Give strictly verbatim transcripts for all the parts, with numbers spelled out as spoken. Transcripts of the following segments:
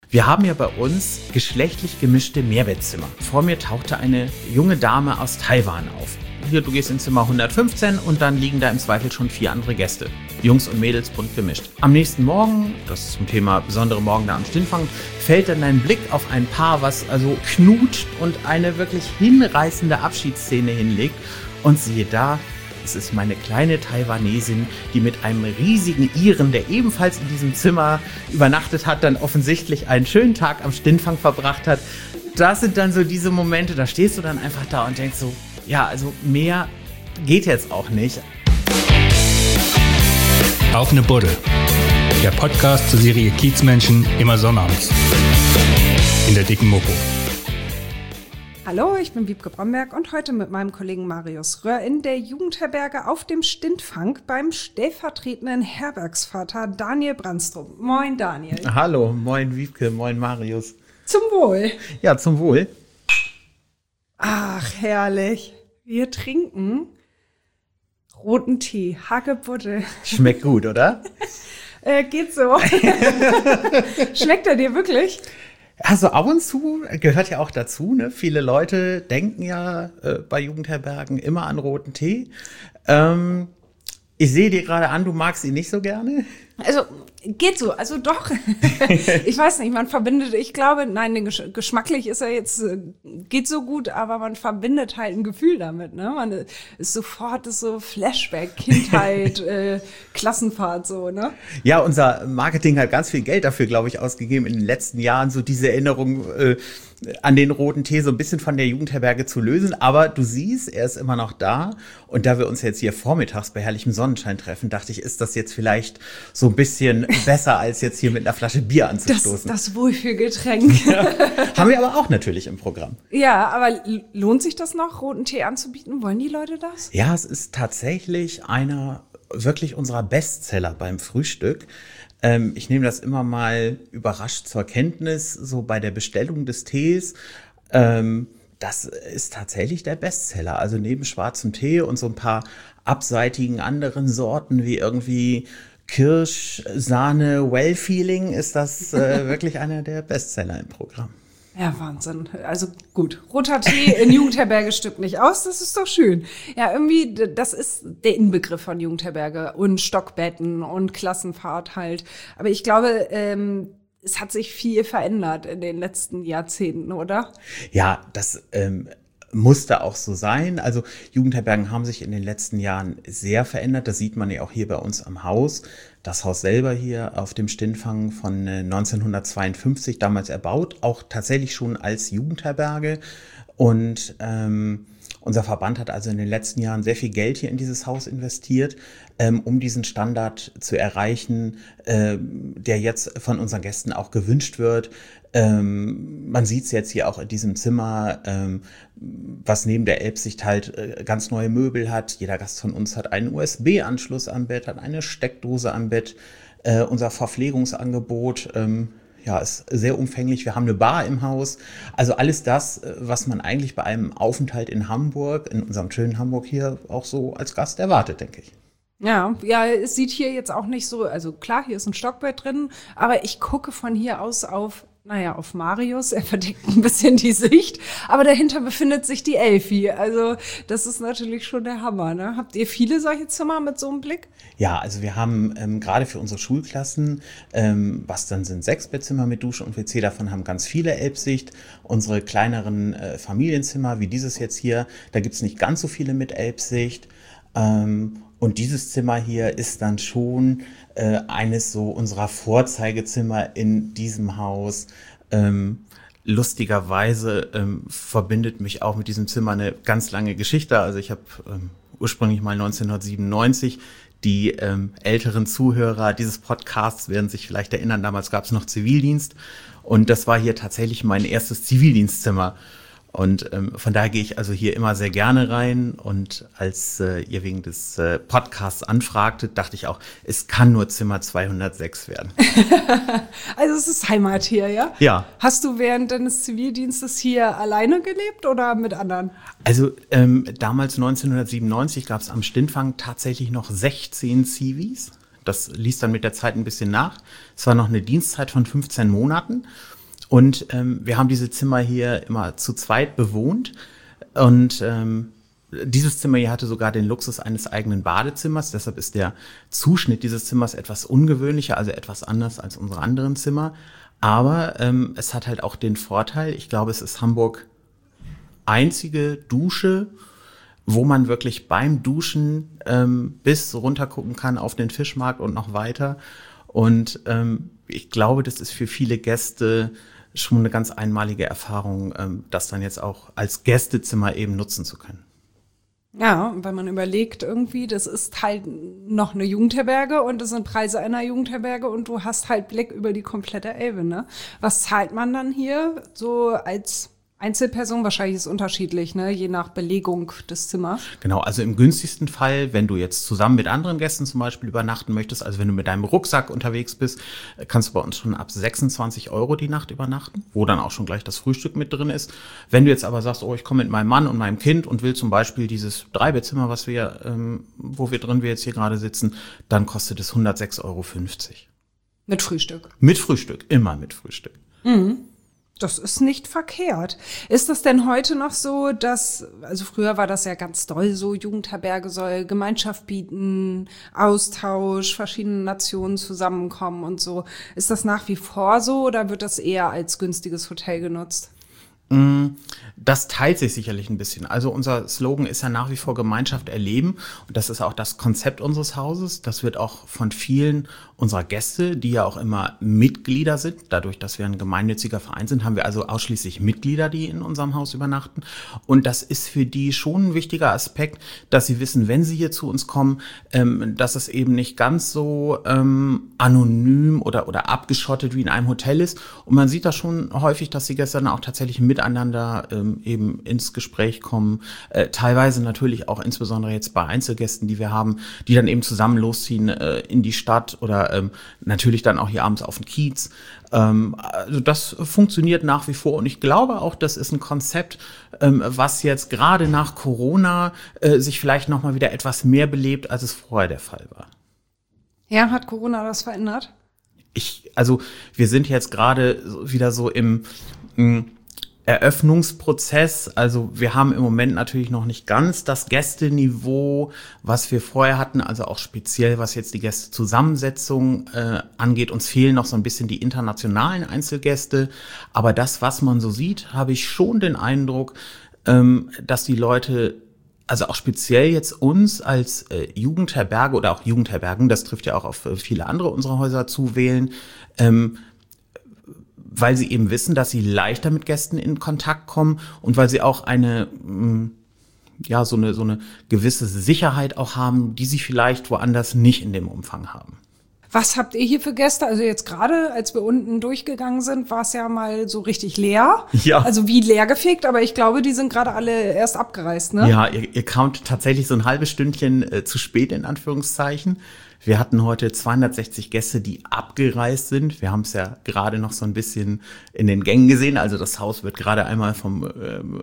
Wir haben ja bei uns geschlechtlich gemischte Mehrbettzimmer. Vor mir tauchte eine junge Dame aus Taiwan auf. Hier, du gehst ins Zimmer hundertfünfzehn und dann liegen da im Zweifel schon vier andere Gäste. Jungs und Mädels bunt gemischt. Am nächsten Morgen, das ist zum Thema besondere Morgen da am Stintfang, fällt dann dein Blick auf ein Paar, was also knutscht und eine wirklich hinreißende Abschiedsszene hinlegt. Und siehe da, es ist meine kleine Taiwanesin, die mit einem riesigen Iren, der ebenfalls in diesem Zimmer übernachtet hat, dann offensichtlich einen schönen Tag am Stintfang verbracht hat. Das sind dann so diese Momente, da stehst du dann einfach da und denkst so, ja, also mehr geht jetzt auch nicht. Auf ne Buddel. Der Podcast zur Serie Kiezmenschen immer sonnabends. In der dicken Mopo. Hallo, ich bin Wiebke Bromberg und heute mit meinem Kollegen Marius Röhr in der Jugendherberge auf dem Stintfang beim stellvertretenden Herbergsvater Daniel Brandstrup. Moin Daniel. Hallo, moin Wiebke, moin Marius. Zum Wohl. Ja, zum Wohl. Ach, herrlich. Wir trinken roten Tee, Hagebutte. Schmeckt gut, oder? äh, geht so. Schmeckt er dir wirklich? Also ab und zu gehört ja auch dazu, ne? Viele Leute denken ja äh, bei Jugendherbergen immer an roten Tee. Ähm, ich sehe dir gerade an, du magst ihn nicht so gerne. Also geht so, also doch. Ich weiß nicht, man verbindet, ich glaube, nein, gesch- geschmacklich ist er jetzt, äh, geht so gut, aber man verbindet halt ein Gefühl damit, ne? Man ist sofort ist so Flashback, Kindheit, äh, Klassenfahrt, so, ne? Ja, unser Marketing hat ganz viel Geld dafür, glaube ich, ausgegeben in den letzten Jahren, so diese Erinnerung äh, an den roten Tee so ein bisschen von der Jugendherberge zu lösen. Aber du siehst, er ist immer noch da. Und da wir uns jetzt hier vormittags bei herrlichem Sonnenschein treffen, dachte ich, ist das jetzt vielleicht so ein bisschen besser, als jetzt hier mit einer Flasche Bier anzustoßen. Das, das Wohlfühlgetränk. Ja. Haben wir aber auch natürlich im Programm. Ja, aber lohnt sich das noch, roten Tee anzubieten? Wollen die Leute das? Ja, es ist tatsächlich einer wirklich unserer Bestseller beim Frühstück. Ähm, ich nehme das immer mal überrascht zur Kenntnis, so bei der Bestellung des Tees. Ähm, das ist tatsächlich der Bestseller. Also neben schwarzem Tee und so ein paar abseitigen anderen Sorten wie irgendwie Kirsch, Sahne, Well-Feeling ist das äh, wirklich einer der Bestseller im Programm. Ja, Wahnsinn. Also gut, roter Tee in Jugendherberge stirbt nicht aus, das ist doch schön. Ja, irgendwie, das ist der Inbegriff von Jugendherberge und Stockbetten und Klassenfahrt halt. Aber ich glaube, ähm, es hat sich viel verändert in den letzten Jahrzehnten, oder? Ja, das ähm, musste auch so sein. Also Jugendherbergen haben sich in den letzten Jahren sehr verändert. Das sieht man ja auch hier bei uns am Haus. Das Haus selber hier auf dem Stintfang von neunzehnhundertzweiundfünfzig, damals erbaut, auch tatsächlich schon als Jugendherberge. Und ähm, unser Verband hat also in den letzten Jahren sehr viel Geld hier in dieses Haus investiert, ähm, um diesen Standard zu erreichen, äh, der jetzt von unseren Gästen auch gewünscht wird. Ähm, man sieht es jetzt hier auch in diesem Zimmer, ähm, was neben der Elbsicht halt äh, ganz neue Möbel hat. Jeder Gast von uns hat einen U S B-Anschluss am Bett, hat eine Steckdose am Bett. Äh, unser Verpflegungsangebot ähm, ja, ist sehr umfänglich. Wir haben eine Bar im Haus. Also alles das, was man eigentlich bei einem Aufenthalt in Hamburg, in unserem schönen Hamburg hier, auch so als Gast erwartet, denke ich. Ja, ja, es sieht hier jetzt auch nicht so, also klar, hier ist ein Stockbett drin, aber ich gucke von hier aus auf, naja, auf Marius, er verdeckt ein bisschen die Sicht, aber dahinter befindet sich die Elfi, also das ist natürlich schon der Hammer, ne? Habt ihr viele solche Zimmer mit so einem Blick? Ja, also wir haben ähm, gerade für unsere Schulklassen, ähm, was dann sind sechs Bettzimmer mit Dusche und W C, davon haben ganz viele Elbsicht. Unsere kleineren äh, Familienzimmer, wie dieses jetzt hier, da gibt's nicht ganz so viele mit Elbsicht. Ähm, Und dieses Zimmer hier ist dann schon äh, eines so unserer Vorzeigezimmer in diesem Haus. Ähm, lustigerweise ähm, verbindet mich auch mit diesem Zimmer eine ganz lange Geschichte. Also ich habe ähm, ursprünglich mal neunzehnhundertsiebenundneunzig, die ähm, älteren Zuhörer dieses Podcasts werden sich vielleicht erinnern, damals gab es noch Zivildienst und das war hier tatsächlich mein erstes Zivildienstzimmer. Und ähm, von daher gehe ich also hier immer sehr gerne rein. Und als äh, ihr wegen des äh, Podcasts anfragtet, dachte ich auch, es kann nur Zimmer zweihundertsechs werden. Also es ist Heimat hier, ja? Ja. Hast du während deines Zivildienstes hier alleine gelebt oder mit anderen? Also ähm, damals neunzehnhundertsiebenundneunzig gab es am Stintfang tatsächlich noch sechzehn Zivis. Das ließ dann mit der Zeit ein bisschen nach. Es war noch eine Dienstzeit von fünfzehn Monaten. Und ähm, wir haben diese Zimmer hier immer zu zweit bewohnt. Und ähm, dieses Zimmer hier hatte sogar den Luxus eines eigenen Badezimmers. Deshalb ist der Zuschnitt dieses Zimmers etwas ungewöhnlicher, also etwas anders als unsere anderen Zimmer. Aber ähm, es hat halt auch den Vorteil, ich glaube, es ist Hamburg einzige Dusche, wo man wirklich beim Duschen ähm, bis runter gucken kann auf den Fischmarkt und noch weiter. Und ähm, ich glaube, das ist für viele Gäste schon eine ganz einmalige Erfahrung, ähm, das dann jetzt auch als Gästezimmer eben nutzen zu können. Ja, wenn man überlegt irgendwie, das ist halt noch eine Jugendherberge und das sind Preise einer Jugendherberge und du hast halt Blick über die komplette Elbe, ne? Was zahlt man dann hier so als Einzelperson? Wahrscheinlich ist es unterschiedlich, ne? Je nach Belegung des Zimmers. Genau, also im günstigsten Fall, wenn du jetzt zusammen mit anderen Gästen zum Beispiel übernachten möchtest, also wenn du mit deinem Rucksack unterwegs bist, kannst du bei uns schon ab sechsundzwanzig Euro die Nacht übernachten, wo dann auch schon gleich das Frühstück mit drin ist. Wenn du jetzt aber sagst, oh, ich komme mit meinem Mann und meinem Kind und will zum Beispiel dieses Dreibettzimmer, was wir, ähm, wo wir drin wir jetzt hier gerade sitzen, dann kostet es hundertsechs Euro fünfzig. Mit Frühstück? Mit Frühstück, immer mit Frühstück. Mhm. Das ist nicht verkehrt. Ist das denn heute noch so, dass, also früher war das ja ganz doll so, Jugendherberge soll Gemeinschaft bieten, Austausch, verschiedene Nationen zusammenkommen und so. Ist das nach wie vor so oder wird das eher als günstiges Hotel genutzt? Das teilt sich sicherlich ein bisschen. Also unser Slogan ist ja nach wie vor Gemeinschaft erleben. Und das ist auch das Konzept unseres Hauses. Das wird auch von vielen unserer Gäste, die ja auch immer Mitglieder sind. Dadurch, dass wir ein gemeinnütziger Verein sind, haben wir also ausschließlich Mitglieder, die in unserem Haus übernachten. Und das ist für die schon ein wichtiger Aspekt, dass sie wissen, wenn sie hier zu uns kommen, ähm, dass es eben nicht ganz so ähm, anonym oder, oder abgeschottet wie in einem Hotel ist. Und man sieht da schon häufig, dass die Gäste dann auch tatsächlich miteinander ähm, eben ins Gespräch kommen. Äh, teilweise natürlich auch insbesondere jetzt bei Einzelgästen, die wir haben, die dann eben zusammen losziehen äh, in die Stadt oder ähm, natürlich dann auch hier abends auf den Kiez. Ähm, also das funktioniert nach wie vor und ich glaube auch, das ist ein Konzept, ähm, was jetzt gerade nach Corona äh, sich vielleicht nochmal wieder etwas mehr belebt, als es vorher der Fall war. Ja, hat Corona das verändert? Ich, also wir sind jetzt gerade wieder so im mh, Eröffnungsprozess, also wir haben im Moment natürlich noch nicht ganz das Gästeniveau, was wir vorher hatten, also auch speziell, was jetzt die Gästezusammensetzung äh, angeht. Uns fehlen noch so ein bisschen die internationalen Einzelgäste, aber das, was man so sieht, habe ich schon den Eindruck, ähm, dass die Leute, also auch speziell jetzt uns als äh, Jugendherberge oder auch Jugendherbergen, das trifft ja auch auf äh, viele andere unserer Häuser zu, wählen, ähm, weil sie eben wissen, dass sie leichter mit Gästen in Kontakt kommen und weil sie auch eine, ja, so eine, so eine gewisse Sicherheit auch haben, die sie vielleicht woanders nicht in dem Umfang haben. Was habt ihr hier für Gäste? Also jetzt gerade, als wir unten durchgegangen sind, war es ja mal so richtig leer. Ja. Also wie leergefegt, aber ich glaube, die sind gerade alle erst abgereist, ne? Ja, ihr, ihr kamt tatsächlich so ein halbes Stündchen äh, zu spät, in Anführungszeichen. Wir hatten heute zweihundertsechzig Gäste, die abgereist sind. Wir haben es ja gerade noch so ein bisschen in den Gängen gesehen. Also das Haus wird gerade einmal vom äh,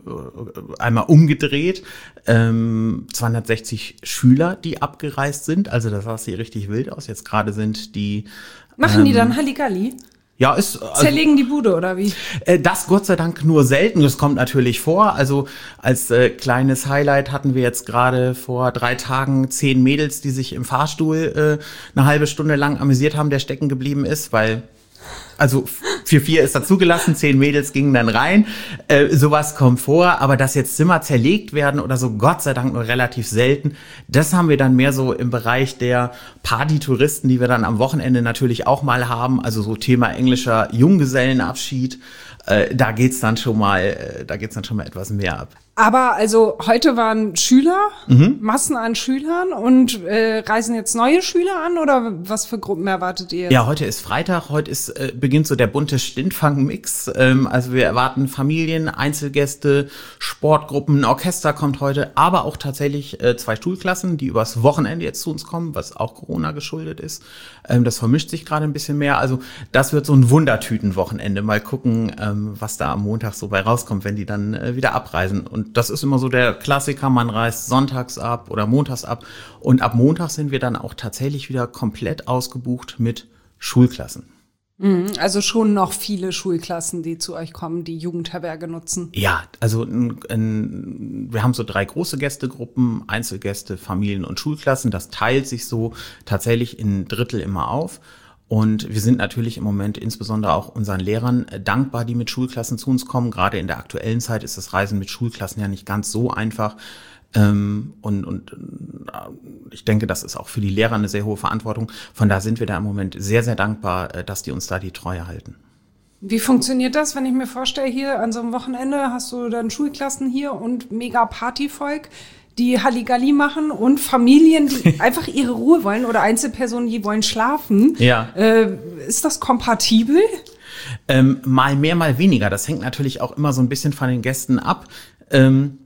einmal umgedreht. Ähm, zweihundertsechzig Schüler, die abgereist sind. Also das sah hier richtig wild aus. Jetzt gerade sind die Machen ähm, die dann Halligalli? Ja, ist also, zerlegen die Bude oder wie? Äh, das Gott sei Dank nur selten. Das kommt natürlich vor. Also als äh, kleines Highlight hatten wir jetzt gerade vor drei Tagen zehn Mädels, die sich im Fahrstuhl äh, eine halbe Stunde lang amüsiert haben, der stecken geblieben ist, weil also für vier ist da zugelassen, zehn Mädels gingen dann rein. Äh, sowas kommt vor, aber dass jetzt Zimmer zerlegt werden oder so, Gott sei Dank nur relativ selten. Das haben wir dann mehr so im Bereich der Partytouristen, die wir dann am Wochenende natürlich auch mal haben. Also so Thema englischer Junggesellenabschied. Äh, da geht's dann schon mal, äh, da geht's dann schon mal etwas mehr ab. Aber also heute waren Schüler, mhm. Massen an Schülern und äh, reisen jetzt neue Schüler an oder was für Gruppen erwartet ihr jetzt? Ja, heute ist Freitag, heute ist äh, beginnt so der bunte Stintfang-Mix. Ähm, also wir erwarten Familien, Einzelgäste, Sportgruppen, ein Orchester kommt heute, aber auch tatsächlich äh, zwei Schulklassen, die übers Wochenende jetzt zu uns kommen, was auch Corona geschuldet ist. Ähm, das vermischt sich gerade ein bisschen mehr. Also das wird so ein Wundertüten-Wochenende. Mal gucken, ähm, was da am Montag so bei rauskommt, wenn die dann äh, wieder abreisen. Und das ist immer so der Klassiker, man reist sonntags ab oder montags ab. Und ab Montag sind wir dann auch tatsächlich wieder komplett ausgebucht mit Schulklassen. Also schon noch viele Schulklassen, die zu euch kommen, die Jugendherberge nutzen. Ja, also ein, ein, wir haben so drei große Gästegruppen, Einzelgäste, Familien und Schulklassen. Das teilt sich so tatsächlich in Drittel immer auf. Und wir sind natürlich im Moment insbesondere auch unseren Lehrern dankbar, die mit Schulklassen zu uns kommen. Gerade in der aktuellen Zeit ist das Reisen mit Schulklassen ja nicht ganz so einfach. Und, und ich denke, das ist auch für die Lehrer eine sehr hohe Verantwortung. Von da sind wir da im Moment sehr, sehr dankbar, dass die uns da die Treue halten. Wie funktioniert das, wenn ich mir vorstelle, hier an so einem Wochenende hast du dann Schulklassen hier und mega Partyvolk, die Halligalli machen und Familien, die einfach ihre Ruhe wollen oder Einzelpersonen, die wollen schlafen. Ja. Äh, ist das kompatibel? Ähm, mal mehr, mal weniger. Das hängt natürlich auch immer so ein bisschen von den Gästen ab. Ähm,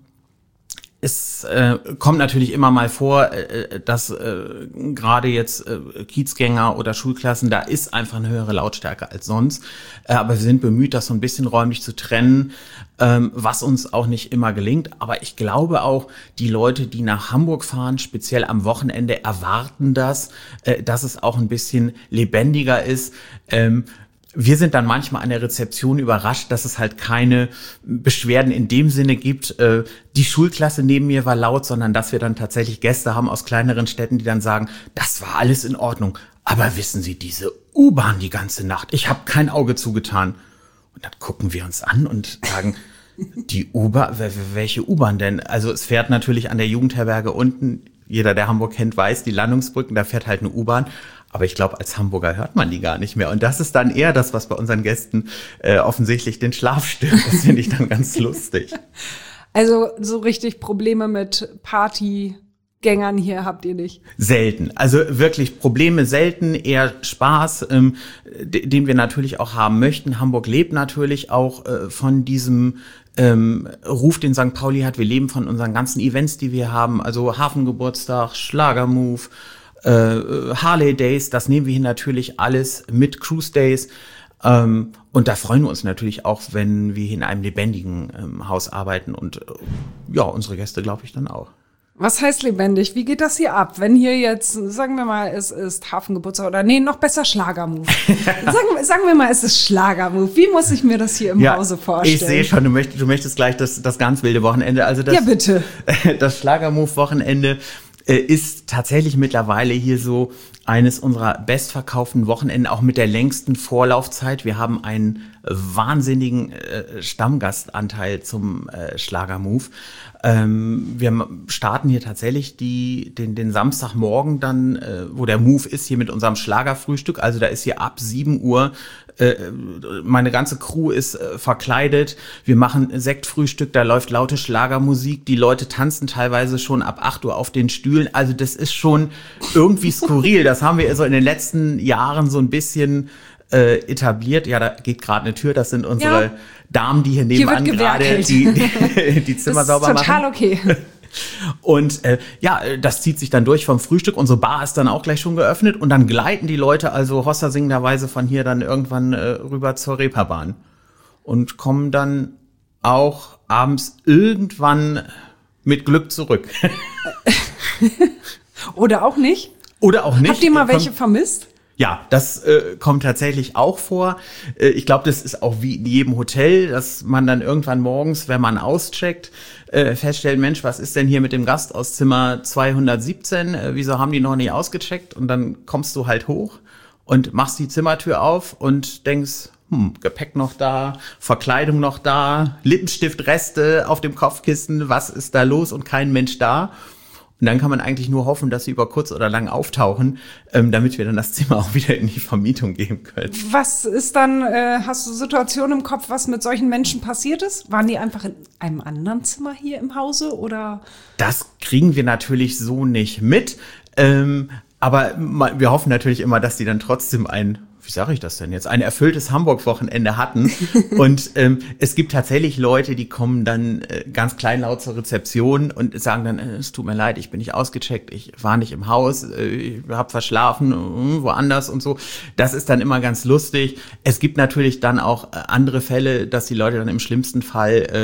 Es äh, kommt natürlich immer mal vor, äh, dass äh, gerade jetzt äh, Kiezgänger oder Schulklassen, da ist einfach eine höhere Lautstärke als sonst. Äh, aber wir sind bemüht, das so ein bisschen räumlich zu trennen, ähm, was uns auch nicht immer gelingt. Aber ich glaube auch, die Leute, die nach Hamburg fahren, speziell am Wochenende, erwarten das, äh, dass es auch ein bisschen lebendiger ist. Ähm, Wir sind dann manchmal an der Rezeption überrascht, dass es halt keine Beschwerden in dem Sinne gibt, äh, die Schulklasse neben mir war laut, sondern dass wir dann tatsächlich Gäste haben aus kleineren Städten, die dann sagen, das war alles in Ordnung. Aber wissen Sie, diese U-Bahn die ganze Nacht, ich habe kein Auge zugetan. Und dann gucken wir uns an und sagen, die U-Bahn, welche U-Bahn denn? Also es fährt natürlich an der Jugendherberge unten, jeder, der Hamburg kennt, weiß, die Landungsbrücken, da fährt halt eine U-Bahn. Aber ich glaube, als Hamburger hört man die gar nicht mehr. Und das ist dann eher das, was bei unseren Gästen äh, offensichtlich den Schlaf stört. Das finde ich dann ganz lustig. Also so richtig Probleme mit Partygängern hier habt ihr nicht? Selten. Also wirklich Probleme selten, eher Spaß, ähm, den wir natürlich auch haben möchten. Hamburg lebt natürlich auch äh, von diesem Ähm, Ruf, den Sankt Pauli hat. Wir leben von unseren ganzen Events, die wir haben. Also Hafengeburtstag, Schlagermove, äh, Harley Days. Das nehmen wir hier natürlich alles mit, Cruise Days. Ähm, und da freuen wir uns natürlich auch, wenn wir hier in einem lebendigen ähm, Haus arbeiten. Und äh, ja, unsere Gäste, glaube ich, dann auch. Was heißt lebendig? Wie geht das hier ab? Wenn hier jetzt, sagen wir mal, es ist Hafengeburtstag oder nee, noch besser Schlagermove. sagen, sagen wir mal, es ist Schlagermove. Wie muss ich mir das hier im ja, Hause vorstellen? Ich sehe schon, du möchtest, du möchtest gleich das, das ganz wilde Wochenende. Also das, ja, bitte. Das Schlagermove-Wochenende äh, ist tatsächlich mittlerweile hier so eines unserer bestverkauften Wochenenden, auch mit der längsten Vorlaufzeit. Wir haben einen wahnsinnigen äh, Stammgastanteil zum äh, Schlagermove. Ähm, wir starten hier tatsächlich die, den, den Samstagmorgen dann, äh, wo der Move ist, hier mit unserem Schlagerfrühstück. Also da ist hier ab sieben Uhr, äh, meine ganze Crew ist äh, verkleidet. Wir machen Sektfrühstück, da läuft laute Schlagermusik. Die Leute tanzen teilweise schon ab acht Uhr auf den Stühlen. Also das ist schon irgendwie skurril. Das haben wir so in den letzten Jahren so ein bisschen äh, etabliert. Ja, da geht gerade eine Tür. Das sind unsere ja. Damen, die hier nebenan hier gerade die, die, die Zimmer sauber machen. Total okay. Und äh, ja, das zieht sich dann durch vom Frühstück. Unsere Bar ist dann auch gleich schon geöffnet. Und dann gleiten die Leute also hossersingenderweise von hier dann irgendwann äh, rüber zur Reeperbahn. Und kommen dann auch abends irgendwann mit Glück zurück. Oder auch nicht? Oder auch nicht. Habt ihr mal welche vermisst? Ja, das äh, kommt tatsächlich auch vor. Äh, ich glaube, das ist auch wie in jedem Hotel, dass man dann irgendwann morgens, wenn man auscheckt, äh, feststellt, Mensch, was ist denn hier mit dem Gast aus Zimmer zweihundertsiebzehn? Äh, wieso haben die noch nicht ausgecheckt? Und dann kommst du halt hoch und machst die Zimmertür auf und denkst, hm, Gepäck noch da, Verkleidung noch da, Lippenstiftreste auf dem Kopfkissen, was ist da los und kein Mensch da? Und dann kann man eigentlich nur hoffen, dass sie über kurz oder lang auftauchen, ähm, damit wir dann das Zimmer auch wieder in die Vermietung geben können. Was ist dann, äh, hast du Situationen im Kopf, was mit solchen Menschen passiert ist? Waren die einfach in einem anderen Zimmer hier im Hause oder? Das kriegen wir natürlich so nicht mit. Ähm, aber wir hoffen natürlich immer, dass die dann trotzdem ein, wie sage ich das denn jetzt, ein erfülltes Hamburg-Wochenende hatten. Und ähm, es gibt tatsächlich Leute, die kommen dann äh, ganz kleinlaut zur Rezeption und sagen dann, äh, es tut mir leid, ich bin nicht ausgecheckt, ich war nicht im Haus, äh, ich habe verschlafen, äh, woanders und so. Das ist dann immer ganz lustig. Es gibt natürlich dann auch äh, andere Fälle, dass die Leute dann im schlimmsten Fall äh,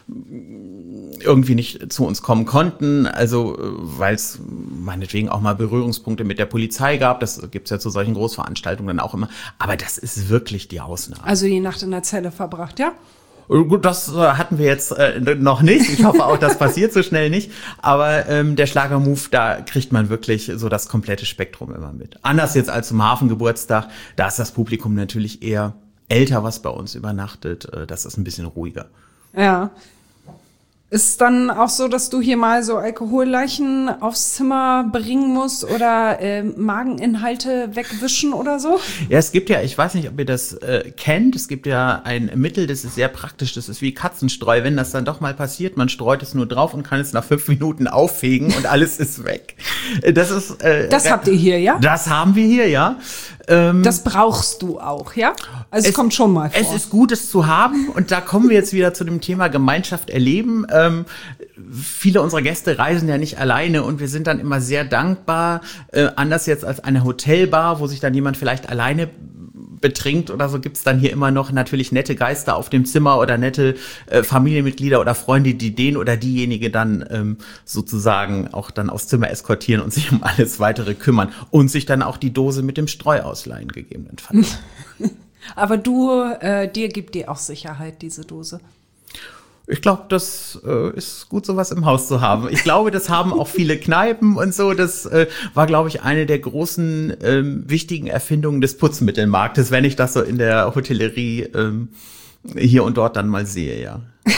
irgendwie nicht zu uns kommen konnten, also weil es meinetwegen auch mal Berührungspunkte mit der Polizei gab, das gibt's ja zu solchen Großveranstaltungen dann auch immer, aber das ist wirklich die Ausnahme. Also die Nacht in der Zelle verbracht, ja? Gut, das äh, hatten wir jetzt äh, noch nicht. Ich hoffe auch, das passiert so schnell nicht. Aber ähm, der Schlagermove, da kriegt man wirklich so das komplette Spektrum immer mit. Anders jetzt als zum Hafengeburtstag, da ist das Publikum natürlich eher älter, was bei uns übernachtet. Äh, das ist ein bisschen ruhiger. Ja. Ist es dann auch so, dass du hier mal so Alkoholleichen aufs Zimmer bringen musst oder äh, Mageninhalte wegwischen oder so? Ja, es gibt ja, ich weiß nicht, ob ihr das äh, kennt, es gibt ja ein Mittel, das ist sehr praktisch, das ist wie Katzenstreu. Wenn das dann doch mal passiert, man streut es nur drauf und kann es nach fünf Minuten auffegen und alles ist weg. Das ist. Äh, das habt ihr hier, ja? Das haben wir hier, ja. Ähm, das brauchst du auch, ja? Also es, es kommt schon mal vor. Es ist gut, es zu haben und da kommen wir jetzt wieder zu dem Thema Gemeinschaft erleben. Ähm, viele unserer Gäste reisen ja nicht alleine und wir sind dann immer sehr dankbar, äh, anders jetzt als eine Hotelbar, wo sich dann jemand vielleicht alleine betrinkt oder so, gibt's dann hier immer noch natürlich nette Geister auf dem Zimmer oder nette äh, Familienmitglieder oder Freunde, die den oder diejenige dann ähm, sozusagen auch dann aufs Zimmer eskortieren und sich um alles Weitere kümmern und sich dann auch die Dose mit dem Streu ausleihen gegebenenfalls. Aber du, äh, dir gibt dir auch Sicherheit, diese Dose. Ich glaube, das äh, ist gut, sowas im Haus zu haben. Ich glaube, das haben auch viele Kneipen und so. Das äh, war, glaube ich, eine der großen ähm, wichtigen Erfindungen des Putzmittelmarktes, wenn ich das so in der Hotellerie ähm, hier und dort dann mal sehe, ja.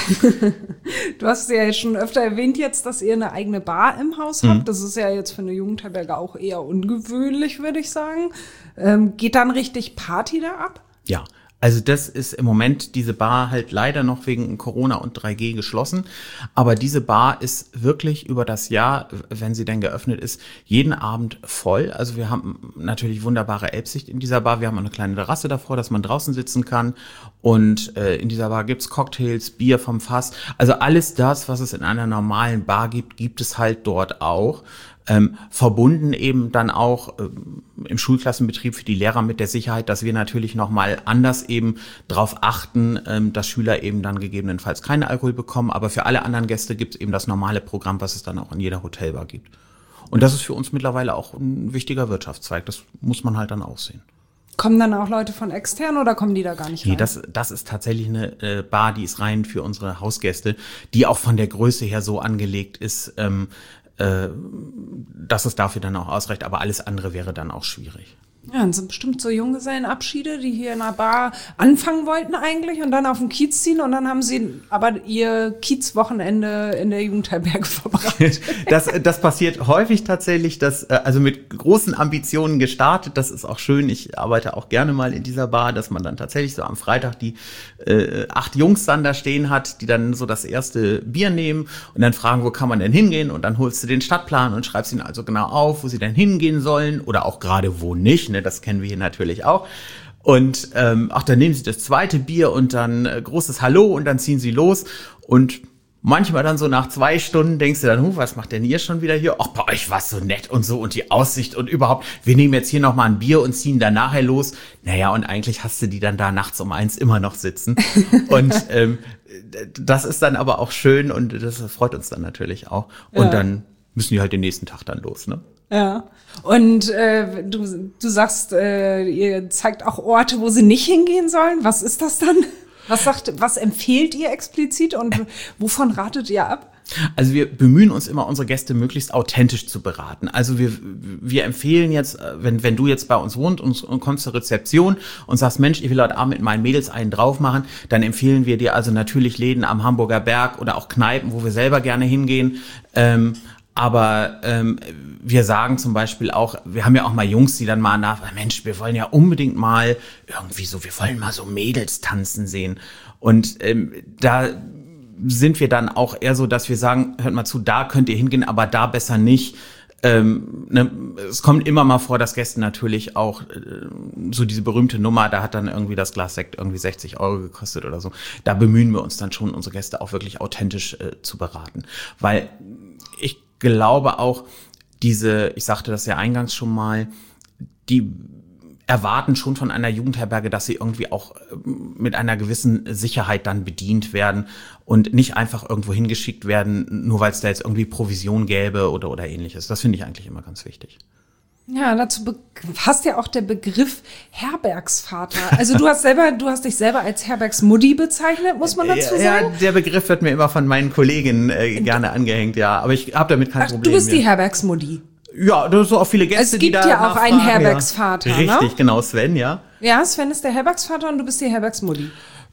Du hast ja schon öfter erwähnt jetzt, dass ihr eine eigene Bar im Haus habt. Mhm. Das ist ja jetzt für eine Jugendherberge auch eher ungewöhnlich, würde ich sagen. Ähm, geht dann richtig Party da ab? Ja. Also das ist im Moment diese Bar halt leider noch wegen Corona und drei G geschlossen. Aber diese Bar ist wirklich über das Jahr, wenn sie denn geöffnet ist, jeden Abend voll. Also wir haben natürlich wunderbare Elbsicht in dieser Bar. Wir haben eine kleine Terrasse davor, dass man draußen sitzen kann. Und äh, in dieser Bar gibt's Cocktails, Bier vom Fass. Also alles das, was es in einer normalen Bar gibt, gibt es halt dort auch. Ähm, verbunden eben dann auch ähm, im Schulklassenbetrieb für die Lehrer mit der Sicherheit, dass wir natürlich nochmal anders eben darauf achten, ähm, dass Schüler eben dann gegebenenfalls keinen Alkohol bekommen. Aber für alle anderen Gäste gibt es eben das normale Programm, was es dann auch in jeder Hotelbar gibt. Und das ist für uns mittlerweile auch ein wichtiger Wirtschaftszweig. Das muss man halt dann auch sehen. Kommen dann auch Leute von extern oder kommen die da gar nicht rein? Nee, das, das ist tatsächlich eine äh, Bar, die ist rein für unsere Hausgäste, die auch von der Größe her so angelegt ist, ähm, äh, dass es dafür dann auch ausreicht. Aber alles andere wäre dann auch schwierig. Ja, dann sind bestimmt so Junggesellenabschiede, die hier in einer Bar anfangen wollten eigentlich und dann auf den Kiez ziehen und dann haben sie aber ihr Kiezwochenende in der Jugendherberge verbracht. Das, das passiert häufig tatsächlich, dass, also mit großen Ambitionen gestartet, das ist auch schön, ich arbeite auch gerne mal in dieser Bar, dass man dann tatsächlich so am Freitag die äh, acht Jungs dann da stehen hat, die dann so das erste Bier nehmen und dann fragen, wo kann man denn hingehen und dann holst du den Stadtplan und schreibst ihn also genau auf, wo sie denn hingehen sollen oder auch gerade wo nicht, ne? Das kennen wir hier natürlich auch. Und ähm, ach, dann nehmen sie das zweite Bier und dann äh, großes Hallo und dann ziehen sie los. Und manchmal dann so nach zwei Stunden denkst du dann, huh, was macht denn ihr schon wieder hier? Ach, bei euch war es so nett und so und die Aussicht und überhaupt. Wir nehmen jetzt hier noch mal ein Bier und ziehen dann nachher los. Naja, und eigentlich hast du die dann da nachts um eins immer noch sitzen. Und ähm, das ist dann aber auch schön und das freut uns dann natürlich auch. Und ja. Dann müssen die halt den nächsten Tag dann los, ne? Ja, und äh, du, du sagst, äh, ihr zeigt auch Orte, wo sie nicht hingehen sollen. Was ist das dann? Was sagt, was empfehlt ihr explizit und wovon ratet ihr ab? Also wir bemühen uns immer, unsere Gäste möglichst authentisch zu beraten. Also wir wir empfehlen jetzt, wenn wenn du jetzt bei uns wohnst und, und kommst zur Rezeption und sagst, Mensch, ich will heute Abend mit meinen Mädels einen drauf machen, dann empfehlen wir dir also natürlich Läden am Hamburger Berg oder auch Kneipen, wo wir selber gerne hingehen. Ähm, Aber ähm, wir sagen zum Beispiel auch, wir haben ja auch mal Jungs, die dann mal nach, Mensch, wir wollen ja unbedingt mal irgendwie so, wir wollen mal so Mädels tanzen sehen. Und ähm, da sind wir dann auch eher so, dass wir sagen, hört mal zu, da könnt ihr hingehen, aber da besser nicht. Ähm, ne, es kommt immer mal vor, dass Gäste natürlich auch äh, so diese berühmte Nummer, da hat dann irgendwie das Glas Sekt irgendwie sechzig Euro gekostet oder so. Da bemühen wir uns dann schon, unsere Gäste auch wirklich authentisch äh, zu beraten. Weil ich glaube auch, diese, ich sagte das ja eingangs schon mal, die erwarten schon von einer Jugendherberge, dass sie irgendwie auch mit einer gewissen Sicherheit dann bedient werden und nicht einfach irgendwo hingeschickt werden, nur weil es da jetzt irgendwie Provision gäbe oder, oder ähnliches. Das finde ich eigentlich immer ganz wichtig. Ja, dazu be- passt ja auch der Begriff Herbergsvater. Also du hast selber, du hast dich selber als Herbergsmutti bezeichnet, muss man dazu sagen? Ja, der Begriff wird mir immer von meinen Kolleginnen äh, gerne angehängt, ja. Aber ich habe damit kein Ach, Problem. Du bist mehr. die Herbergsmutti. Ja, das sind auch viele Gäste, Es gibt die da ja auch einen Herbergsvater, ja. ne? Richtig, genau, Sven, ja. Ja, Sven ist der Herbergsvater und du bist die Herbergsmutti.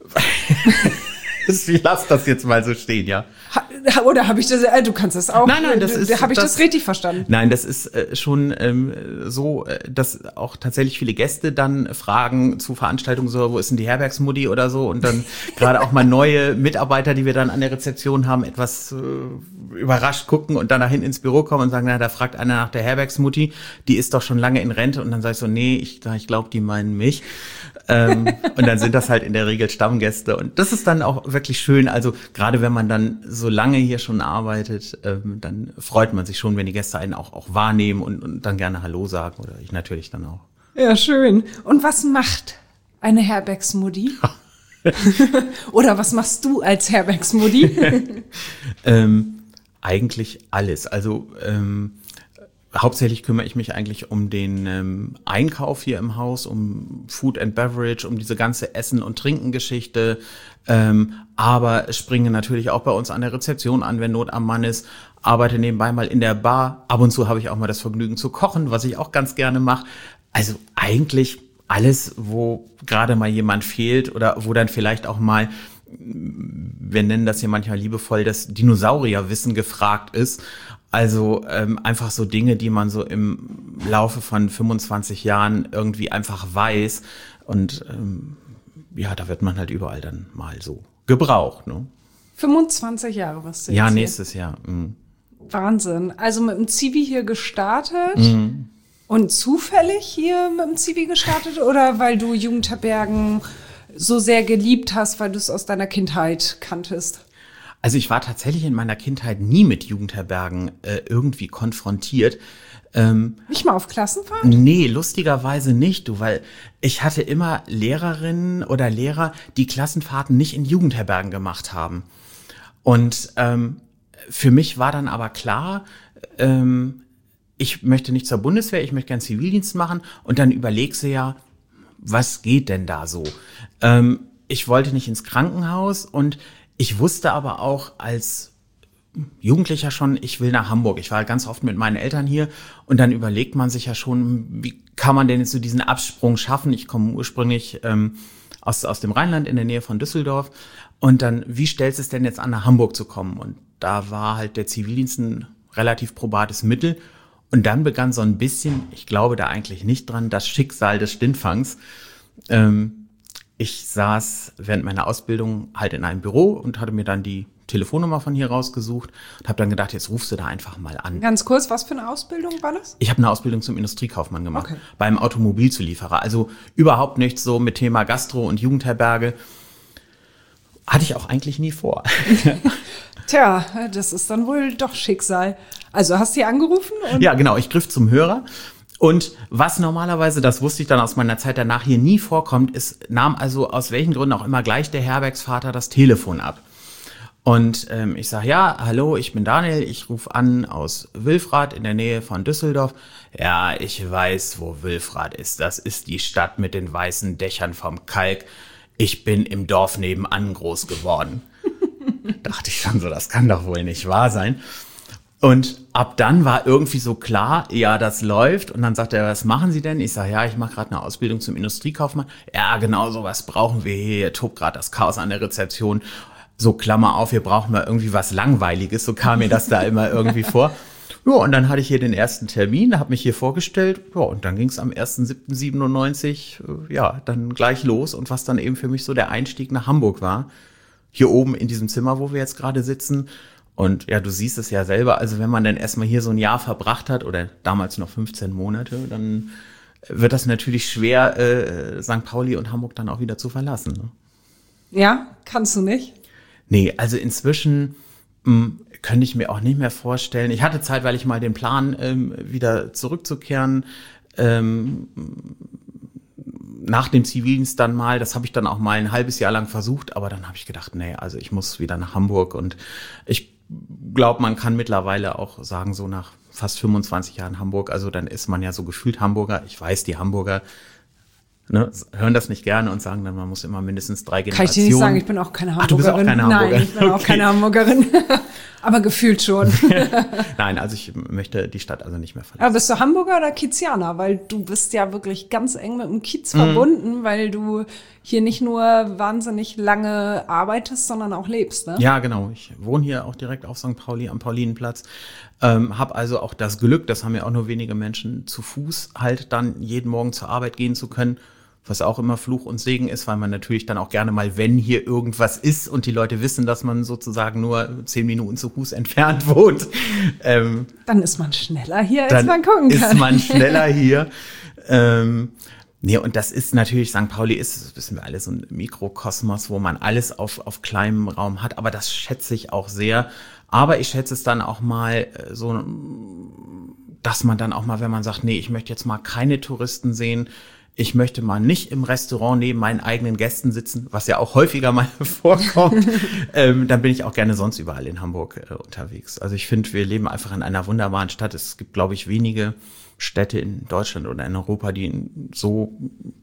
Ich lass das jetzt mal so stehen, ja. Ha, oder habe ich das, äh, du kannst das auch. Nein, nein, das ist. Habe ich das, das richtig verstanden? Nein, das ist äh, schon ähm, so, äh, dass auch tatsächlich viele Gäste dann fragen zu Veranstaltungen so, wo ist denn die Herbergsmutti oder so, und dann gerade auch mal neue Mitarbeiter, die wir dann an der Rezeption haben, etwas äh, überrascht gucken und dann nach hinten ins Büro kommen und sagen, na, da fragt einer nach der Herbergsmutti, die ist doch schon lange in Rente, und dann sag ich so, nee, ich, ich glaube, die meinen mich. ähm, und dann sind das halt in der Regel Stammgäste, und das ist dann auch wirklich schön. Also gerade wenn man dann so lange hier schon arbeitet, ähm, dann freut man sich schon, wenn die Gäste einen auch, auch wahrnehmen und, und dann gerne Hallo sagen, oder ich natürlich dann auch. Ja, schön. Und was macht eine Herbergsmutti? Oder was machst du als Herbergsmutti? ähm, eigentlich alles. Also ähm, hauptsächlich kümmere ich mich eigentlich um den ähm, Einkauf hier im Haus, um Food and Beverage, um diese ganze Essen- und Trinken-Geschichte, ähm, aber springe natürlich auch bei uns an der Rezeption an, wenn Not am Mann ist, arbeite nebenbei mal in der Bar. Ab und zu habe ich auch mal das Vergnügen zu kochen, was ich auch ganz gerne mache. Also eigentlich alles, wo gerade mal jemand fehlt oder wo dann vielleicht auch mal, wir nennen das hier manchmal liebevoll, das Dinosaurierwissen gefragt ist. Also ähm, einfach so Dinge, die man so im Laufe von fünfundzwanzig Jahren irgendwie einfach weiß. Und ähm, ja, da wird man halt überall dann mal so gebraucht. Ne? fünfundzwanzig Jahre, was du jetzt Ja, hier. nächstes Jahr. Mhm. Wahnsinn. Also mit dem Zivi hier gestartet Mhm. und zufällig hier mit dem Zivi gestartet, oder weil du Jugendherbergen so sehr geliebt hast, weil du es aus deiner Kindheit kanntest? Also ich war tatsächlich in meiner Kindheit nie mit Jugendherbergen äh, irgendwie konfrontiert. Ähm, Nicht mal auf Klassenfahrt? nee, lustigerweise nicht, du, weil ich hatte immer Lehrerinnen oder Lehrer, die Klassenfahrten nicht in Jugendherbergen gemacht haben. Und ähm, für mich war dann aber klar, ähm, ich möchte nicht zur Bundeswehr, ich möchte gern Zivildienst machen, und dann überlegst du ja, was geht denn da so? Ähm, ich wollte nicht ins Krankenhaus, und ich wusste aber auch als Jugendlicher schon, ich will nach Hamburg. Ich war ganz oft mit meinen Eltern hier, und dann überlegt man sich ja schon, wie kann man denn jetzt so diesen Absprung schaffen? Ich komme ursprünglich ähm, aus, aus dem Rheinland in der Nähe von Düsseldorf, und dann, wie stellst du es denn jetzt an, nach Hamburg zu kommen? Und da war halt der Zivildienst ein relativ probates Mittel, und dann begann so ein bisschen, ich glaube da eigentlich nicht dran, das Schicksal des Stintfangs. Ähm, Ich saß während meiner Ausbildung halt in einem Büro und hatte mir dann die Telefonnummer von hier rausgesucht und habe dann gedacht, jetzt rufst du da einfach mal an. Ganz kurz, was für eine Ausbildung war das? Ich habe eine Ausbildung zum Industriekaufmann gemacht, Okay. beim Automobilzulieferer. Also überhaupt nichts so mit Thema Gastro und Jugendherberge. Hatte ich auch eigentlich nie vor. Tja, das ist dann wohl doch Schicksal. Also hast du hier angerufen? Und Ja, genau, ich griff zum Hörer. Und was normalerweise, das wusste ich dann aus meiner Zeit danach, hier nie vorkommt, ist, nahm also aus welchen Gründen auch immer gleich der Herbergsvater das Telefon ab. Und ähm, ich sage, ja, hallo, ich bin Daniel, ich rufe an aus Wilfrath in der Nähe von Düsseldorf. Ja, ich weiß, wo Wilfrath ist. Das ist die Stadt mit den weißen Dächern vom Kalk. Ich bin im Dorf nebenan groß geworden. Dachte ich schon so, das kann doch wohl nicht wahr sein. Und ab dann war irgendwie so klar, ja, das läuft. Und dann sagt er, was machen Sie denn? Ich sage, ja, ich mache gerade eine Ausbildung zum Industriekaufmann. Ja, genau so was brauchen wir hier. Hier tobt gerade das Chaos an der Rezeption. So, Klammer auf, wir brauchen mal irgendwie was Langweiliges. So kam mir das da immer irgendwie vor. Ja, und dann hatte ich hier den ersten Termin, habe mich hier vorgestellt. Ja, und dann ging es am ersten siebten siebenundneunzig, äh, ja, dann gleich los. Und was dann eben für mich so der Einstieg nach Hamburg war. Hier oben in diesem Zimmer, wo wir jetzt gerade sitzen. Und ja, du siehst es ja selber, also wenn man dann erstmal hier so ein Jahr verbracht hat oder damals noch fünfzehn Monate, dann wird das natürlich schwer, äh, Sankt Pauli und Hamburg dann auch wieder zu verlassen. Ne? Ja, kannst du nicht? Nee, also inzwischen mh, könnte ich mir auch nicht mehr vorstellen. Ich hatte zeitweilig mal den Plan, ähm, wieder zurückzukehren. Ähm, nach dem Zivildienst dann mal, das habe ich dann auch mal ein halbes Jahr lang versucht, aber dann habe ich gedacht, nee, also ich muss wieder nach Hamburg und ich glaube, man kann mittlerweile auch sagen, so nach fast fünfundzwanzig Jahren Hamburg, also dann ist man ja so gefühlt Hamburger. Ich weiß, die Hamburger ne, hören das nicht gerne und sagen dann, man muss immer mindestens drei Generationen. Kann ich dir nicht sagen, ich bin auch keine Hamburgerin. Ach, du bist auch keine Hamburgerin. Nein, ich bin okay. auch keine Hamburgerin. Aber gefühlt schon. Nein, also ich möchte die Stadt also nicht mehr verlassen. Aber bist du Hamburger oder Kiezianer? Weil du bist ja wirklich ganz eng mit dem Kiez mhm. verbunden, weil du hier nicht nur wahnsinnig lange arbeitest, sondern auch lebst, ne? Ja, genau. Ich wohne hier auch direkt auf Sankt Pauli am Paulinenplatz. Ähm, habe also auch das Glück, das haben ja auch nur wenige Menschen, zu Fuß halt dann jeden Morgen zur Arbeit gehen zu können. Was auch immer Fluch und Segen ist, weil man natürlich dann auch gerne mal, wenn hier irgendwas ist und die Leute wissen, dass man sozusagen nur zehn Minuten zu Fuß entfernt wohnt. Ähm, dann ist man schneller hier, als man gucken kann. Ist man schneller hier. ähm, nee, und das ist natürlich, Sankt Pauli ist, das wissen wir alle, so ein Mikrokosmos, wo man alles auf, auf kleinem Raum hat. Aber das schätze ich auch sehr. Aber ich schätze es dann auch mal so, dass man dann auch mal, wenn man sagt, nee, ich möchte jetzt mal keine Touristen sehen, ich möchte mal nicht im Restaurant neben meinen eigenen Gästen sitzen, was ja auch häufiger mal vorkommt, ähm, dann bin ich auch gerne sonst überall in Hamburg äh, unterwegs. Also ich finde, wir leben einfach in einer wunderbaren Stadt. Es gibt, glaube ich, wenige Städte in Deutschland oder in Europa, die so,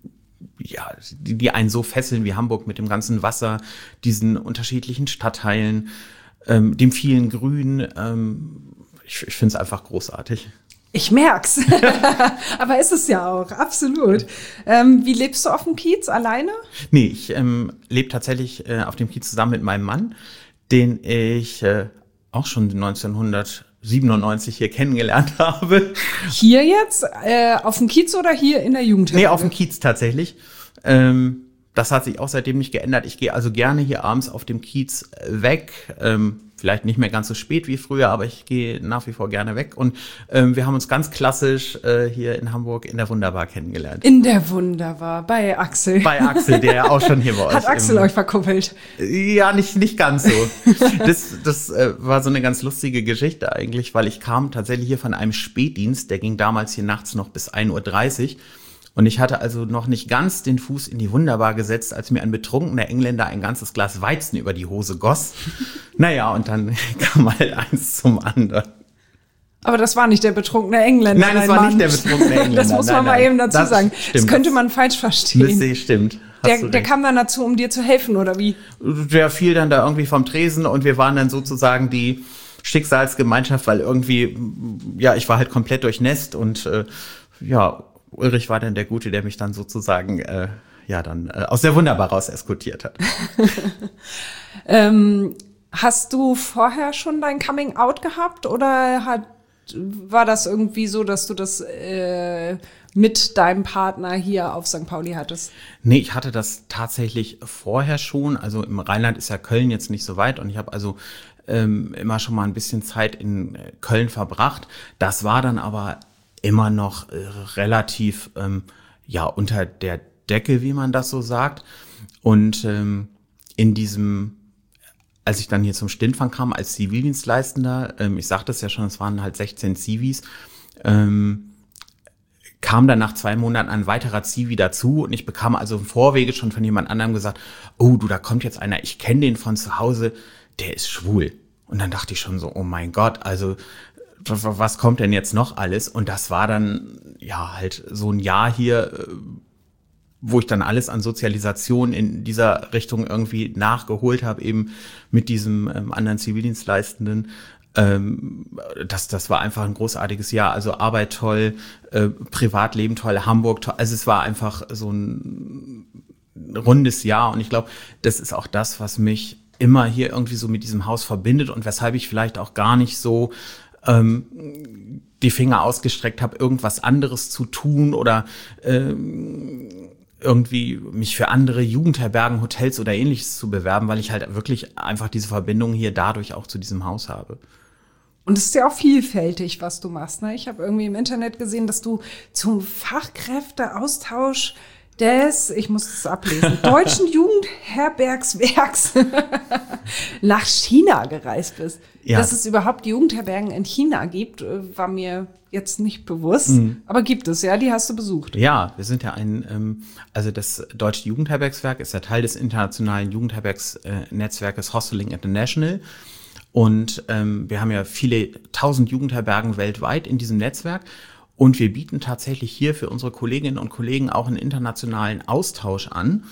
ja, die, die einen so fesseln wie Hamburg mit dem ganzen Wasser, diesen unterschiedlichen Stadtteilen, ähm, dem vielen Grün. Ähm, ich ich finde es einfach großartig. Ich merk's. Aber ist es ja auch, absolut. Ähm, wie lebst du auf dem Kiez? Alleine? Nee, ich ähm, lebe tatsächlich äh, auf dem Kiez zusammen mit meinem Mann, den ich äh, auch schon neunzehnhundertsiebenundneunzig hier kennengelernt habe. Hier jetzt? Äh, auf dem Kiez oder hier in der Jugendherberge? Nee, auf dem Kiez tatsächlich. Ähm, das hat sich auch seitdem nicht geändert. Ich gehe also gerne hier abends auf dem Kiez weg. Ähm, Vielleicht nicht mehr ganz so spät wie früher, aber ich gehe nach wie vor gerne weg. Und ähm, wir haben uns ganz klassisch äh, hier in Hamburg in der Wunderbar kennengelernt. In der Wunderbar, bei Axel. Bei Axel, der ja auch schon hier bei euch. Hat Axel im, euch verkuppelt? Ja, nicht nicht ganz so. Das, das äh, war so eine ganz lustige Geschichte eigentlich, weil ich kam tatsächlich hier von einem Spätdienst, der ging damals hier nachts noch bis ein Uhr dreißig. Und ich hatte also noch nicht ganz den Fuß in die Wunderbar gesetzt, als mir ein betrunkener Engländer ein ganzes Glas Weizen über die Hose goss. Naja, und dann kam halt eins zum anderen. Aber das war nicht der betrunkene Engländer. Nein, das war Mann. nicht der betrunkene Engländer. Das muss man nein, mal nein. eben dazu das sagen. Stimmt. Das könnte man falsch verstehen. Das stimmt. Der, der kam dann dazu, um dir zu helfen, oder wie? Der fiel dann da irgendwie vom Tresen und wir waren dann sozusagen die Schicksalsgemeinschaft, weil irgendwie, ja, ich war halt komplett durchnässt und äh, ja, Ulrich war dann der Gute, der mich dann sozusagen äh, ja dann äh, aus der Wunderbar raus eskortiert hat. ähm, hast du vorher schon dein Coming Out gehabt oder hat, war das irgendwie so, dass du das äh, mit deinem Partner hier auf Sankt Pauli hattest? Nee, ich hatte das tatsächlich vorher schon. Also im Rheinland ist ja Köln jetzt nicht so weit und ich habe also ähm, immer schon mal ein bisschen Zeit in Köln verbracht. Das war dann aber immer noch äh, relativ ähm, ja unter der Decke, wie man das so sagt. Und ähm, in diesem, als ich dann hier zum Stintfang kam als Zivildienstleistender, ähm, ich sagte es ja schon, es waren halt sechzehn Zivis, ähm, kam dann nach zwei Monaten ein weiterer Zivi dazu und ich bekam also im Vorwege schon von jemand anderem gesagt, oh du, da kommt jetzt einer, ich kenne den von zu Hause, der ist schwul. Und dann dachte ich schon so, oh mein Gott, also was kommt denn jetzt noch alles? Und das war dann ja halt so ein Jahr hier, wo ich dann alles an Sozialisation in dieser Richtung irgendwie nachgeholt habe, eben mit diesem ähm, anderen Zivildienstleistenden. Ähm, das, das war einfach ein großartiges Jahr. Also Arbeit toll, äh, Privatleben toll, Hamburg toll. Also es war einfach so ein rundes Jahr. Und ich glaube, das ist auch das, was mich immer hier irgendwie so mit diesem Haus verbindet und weshalb ich vielleicht auch gar nicht so ähm, die Finger ausgestreckt habe, irgendwas anderes zu tun oder ähm, irgendwie mich für andere Jugendherbergen, Hotels oder Ähnliches zu bewerben, weil ich halt wirklich einfach diese Verbindung hier dadurch auch zu diesem Haus habe. Und es ist ja auch vielfältig, was du machst, ne? Ich habe irgendwie im Internet gesehen, dass du zum Fachkräfteaustausch des, ich muss das ablesen, Deutschen Jugendherbergswerks nach China gereist bist. Ja. Dass es überhaupt Jugendherbergen in China gibt, war mir jetzt nicht bewusst. Mhm. Aber gibt es, ja, die hast du besucht. Ja, wir sind ja ein, ähm, also das Deutsche Jugendherbergswerk ist ja Teil des internationalen Jugendherbergsnetzwerkes Hosteling International. Und ähm, wir haben ja viele tausend Jugendherbergen weltweit in diesem Netzwerk. Und wir bieten tatsächlich hier für unsere Kolleginnen und Kollegen auch einen internationalen Austausch an.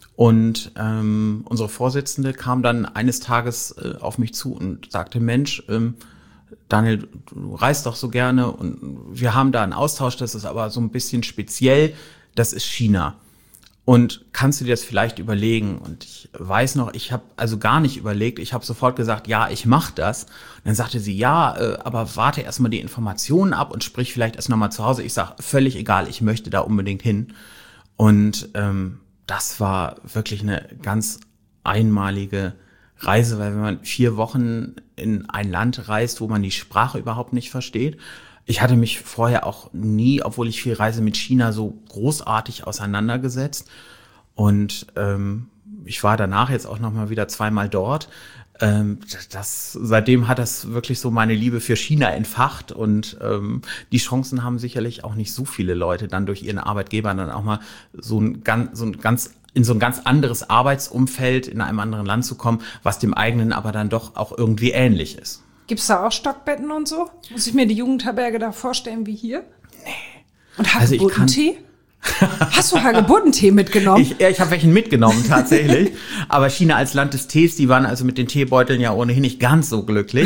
Und ähm, unsere Vorsitzende kam dann eines Tages äh, auf mich zu und sagte, Mensch, ähm, Daniel, du reist doch so gerne und wir haben da einen Austausch, das ist aber so ein bisschen speziell, das ist China. Und kannst du dir das vielleicht überlegen? Und ich weiß noch, ich habe also gar nicht überlegt, ich habe sofort gesagt, ja, ich mache das. Und dann sagte sie, ja, äh, aber warte erstmal die Informationen ab und sprich vielleicht erst nochmal zu Hause. Ich sage, völlig egal, ich möchte da unbedingt hin. Und ähm, das war wirklich eine ganz einmalige Reise, weil wenn man vier Wochen in ein Land reist, wo man die Sprache überhaupt nicht versteht. Ich hatte mich vorher auch nie, obwohl ich viel reise, mit China so großartig auseinandergesetzt. Und ähm, ich war danach jetzt auch noch mal wieder zweimal dort. Ähm, das, seitdem hat das wirklich so meine Liebe für China entfacht. Und ähm, die Chancen haben sicherlich auch nicht so viele Leute, dann durch ihren Arbeitgeber dann auch mal so ein ganz, so ein ganz in so ein ganz anderes Arbeitsumfeld in einem anderen Land zu kommen, was dem eigenen aber dann doch auch irgendwie ähnlich ist. Gibt's da auch Stockbetten und so? Muss ich mir die Jugendherberge da vorstellen wie hier? Nee. Und Hagebuttentee? Hast du Hagebuttentee mitgenommen? Ich, ja, ich habe welchen mitgenommen, tatsächlich. Aber China als Land des Tees, die waren also mit den Teebeuteln ja ohnehin nicht ganz so glücklich.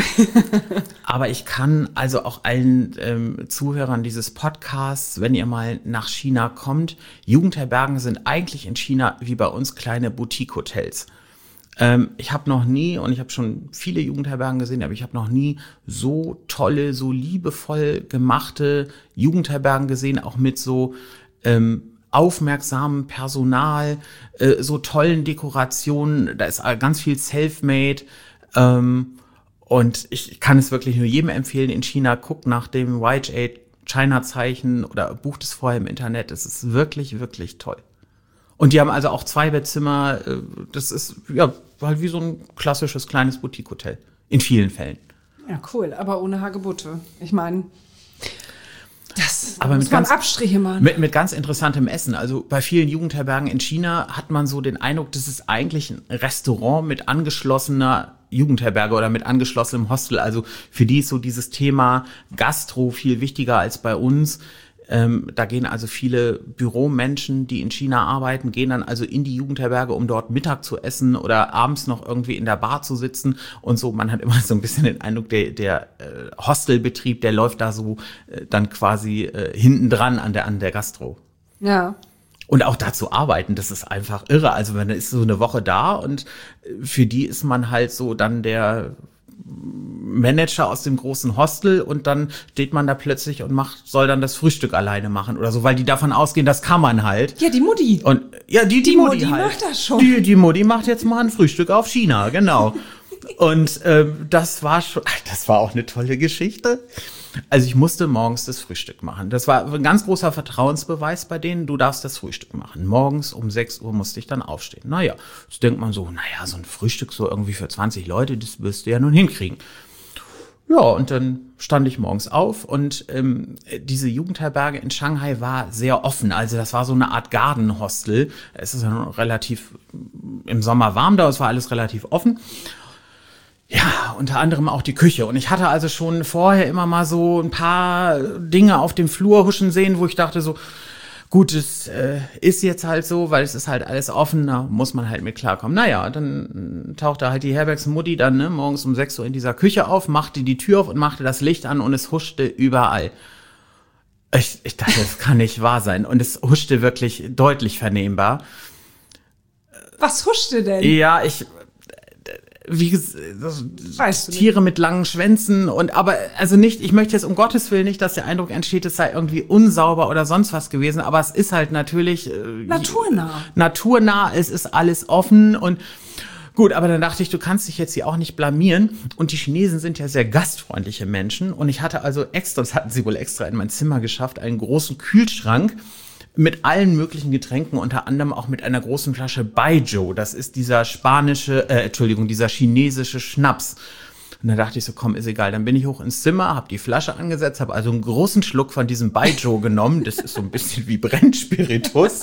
Aber ich kann also auch allen ähm, Zuhörern dieses Podcasts, wenn ihr mal nach China kommt, Jugendherbergen sind eigentlich in China wie bei uns kleine Boutique-Hotels. Ähm, ich habe noch nie, und ich habe schon viele Jugendherbergen gesehen, aber ich habe noch nie so tolle, so liebevoll gemachte Jugendherbergen gesehen, auch mit so ähm, aufmerksamem Personal, äh, so tollen Dekorationen. Da ist ganz viel Selfmade. Ähm, und ich kann es wirklich nur jedem empfehlen in China. Guckt nach dem Y H A China-Zeichen oder bucht es vorher im Internet. Es ist wirklich, wirklich toll. Und die haben also auch zwei Bettzimmer. Das ist ja halt wie so ein klassisches kleines Boutique-Hotel. In vielen Fällen. Ja, cool. Aber ohne Hagebutte. Ich meine, das aber muss mit man ganz, Abstriche machen. Mit, mit ganz interessantem Essen. Also bei vielen Jugendherbergen in China hat man so den Eindruck, das ist eigentlich ein Restaurant mit angeschlossener Jugendherberge oder mit angeschlossenem Hostel. Also für die ist so dieses Thema Gastro viel wichtiger als bei uns. Ähm, da gehen also viele Büromenschen, die in China arbeiten, gehen dann also in die Jugendherberge, um dort Mittag zu essen oder abends noch irgendwie in der Bar zu sitzen und so. Man hat immer so ein bisschen den Eindruck, der, der äh, Hostelbetrieb, der läuft da so äh, dann quasi äh, hinten dran an der, an der Gastro. Ja. Und auch da zu arbeiten, das ist einfach irre. Also man ist so eine Woche da und für die ist man halt so dann der Manager aus dem großen Hostel und dann steht man da plötzlich und macht, soll dann das Frühstück alleine machen oder so, weil die davon ausgehen, das kann man halt. Ja, die Mutti. Und ja, die, die, die Mutti, Mutti halt. macht das schon. Die, die Mutti macht jetzt mal ein Frühstück auf China, genau. Und ähm, das war schon, das war auch eine tolle Geschichte. Also ich musste morgens das Frühstück machen. Das war ein ganz großer Vertrauensbeweis bei denen. Du darfst das Frühstück machen. Morgens um sechs Uhr musste ich dann aufstehen. Naja, jetzt denkt man so, naja, so ein Frühstück so irgendwie für zwanzig Leute, das wirst du ja nun hinkriegen. Ja, und dann stand ich morgens auf und ähm, diese Jugendherberge in Shanghai war sehr offen. Also das war so eine Art Garden-Hostel. Es ist ja relativ im Sommer warm da, es war alles relativ offen. Ja, unter anderem auch die Küche. Und ich hatte also schon vorher immer mal so ein paar Dinge auf dem Flur huschen sehen, wo ich dachte so, gut, es äh, ist jetzt halt so, weil es ist halt alles offen, da muss man halt mit klarkommen. Naja, dann tauchte halt die Herbergsmutti dann ne, morgens um sechs Uhr in dieser Küche auf, machte die Tür auf und machte das Licht an und es huschte überall. Ich, ich dachte, das kann nicht wahr sein. Und es huschte wirklich deutlich vernehmbar. Was huschte denn? Ja, ich... Wie weißt du Tiere mit langen Schwänzen und aber also nicht, ich möchte jetzt um Gottes Willen nicht, dass der Eindruck entsteht, es sei irgendwie unsauber oder sonst was gewesen, aber es ist halt natürlich äh, naturnah. Naturnah, es ist alles offen und gut, aber dann dachte ich, du kannst dich jetzt hier auch nicht blamieren und die Chinesen sind ja sehr gastfreundliche Menschen und ich hatte also extra, das hatten sie wohl extra in mein Zimmer geschafft, einen großen Kühlschrank mit allen möglichen Getränken, unter anderem auch mit einer großen Flasche Baijiu. Das ist dieser spanische, äh, Entschuldigung, dieser chinesische Schnaps. Und dann dachte ich so, komm, ist egal. Dann bin ich hoch ins Zimmer, habe die Flasche angesetzt, habe also einen großen Schluck von diesem Baijiu genommen. Das ist so ein bisschen wie Brennspiritus.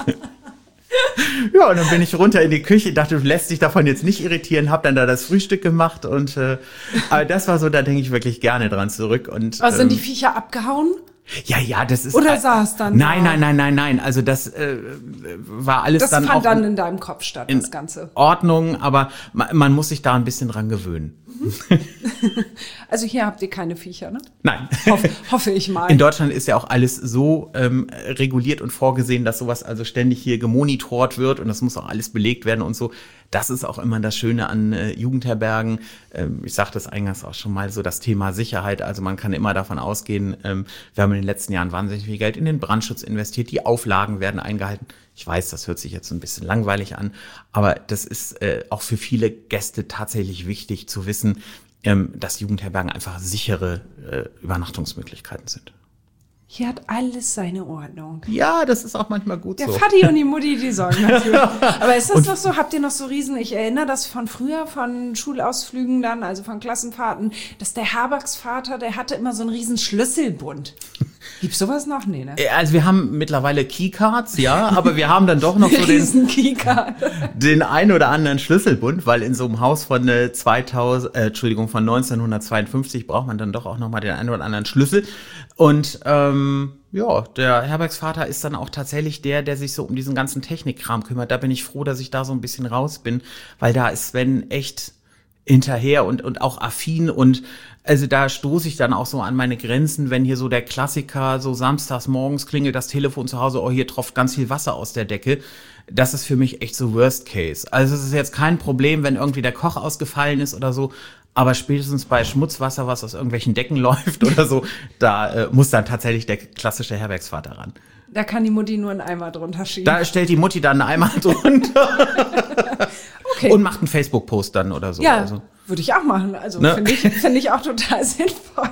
Ja, und dann bin ich runter in die Küche, dachte, du lässt dich davon jetzt nicht irritieren, habe dann da das Frühstück gemacht und äh, aber das war so, da denke ich wirklich gerne dran zurück. Und aber sind ähm, die Viecher abgehauen? Ja, ja, das ist... Oder saß dann Nein, da? nein, nein, nein, nein, also das äh, war alles das dann auch... Das fand dann in deinem Kopf statt, das Ganze. Ordnung, aber man, man muss sich da ein bisschen dran gewöhnen. Also hier habt ihr keine Viecher, ne? Nein. Hoff, hoffe ich mal. In Deutschland ist ja auch alles so ähm, reguliert und vorgesehen, dass sowas also ständig hier gemonitort wird und das muss auch alles belegt werden und so. Das ist auch immer das Schöne an äh, Jugendherbergen. Ähm, ich sagte das eingangs auch schon mal, so das Thema Sicherheit. Also man kann immer davon ausgehen, ähm, wir haben in den letzten Jahren wahnsinnig viel Geld in den Brandschutz investiert. Die Auflagen werden eingehalten. Ich weiß, das hört sich jetzt ein bisschen langweilig an, aber das ist äh, auch für viele Gäste tatsächlich wichtig zu wissen, ähm, dass Jugendherbergen einfach sichere äh, Übernachtungsmöglichkeiten sind. Hier hat alles seine Ordnung. Ja, das ist auch manchmal gut Der so. Der Vati und die Mutti, die sorgen dafür. Aber ist das und noch so, habt ihr noch so Riesen, ich erinnere das von früher, von Schulausflügen dann, also von Klassenfahrten, dass der Herbergsvater, der hatte immer so einen riesen Schlüsselbund. Gibt's sowas noch? Nee, ne? Also wir haben mittlerweile Keycards, ja, aber wir haben dann doch noch so den, den einen oder anderen Schlüsselbund, weil in so einem Haus von äh, zweitausend, äh, Entschuldigung, von neunzehnhundertzweiundfünfzig braucht man dann doch auch noch mal den einen oder anderen Schlüssel. Und ähm, ja, der Herbergsvater ist dann auch tatsächlich der, der sich so um diesen ganzen Technikkram kümmert. Da bin ich froh, dass ich da so ein bisschen raus bin, weil da ist Sven echt hinterher und und auch affin und also da stoße ich dann auch so an meine Grenzen, wenn hier so der Klassiker, so samstags morgens klingelt das Telefon zu Hause, oh, hier tropft ganz viel Wasser aus der Decke. Das ist für mich echt so Worst Case. Also es ist jetzt kein Problem, wenn irgendwie der Koch ausgefallen ist oder so, aber spätestens bei Schmutzwasser, was aus irgendwelchen Decken läuft oder so, da äh, muss dann tatsächlich der klassische Herbergsvater ran. Da kann die Mutti nur einen Eimer drunter schieben. Da stellt die Mutti dann einen Eimer drunter. Okay. Und macht einen Facebook-Post dann oder so. Ja, also. Würde ich auch machen. Also ne? finde ich, find ich auch total sinnvoll.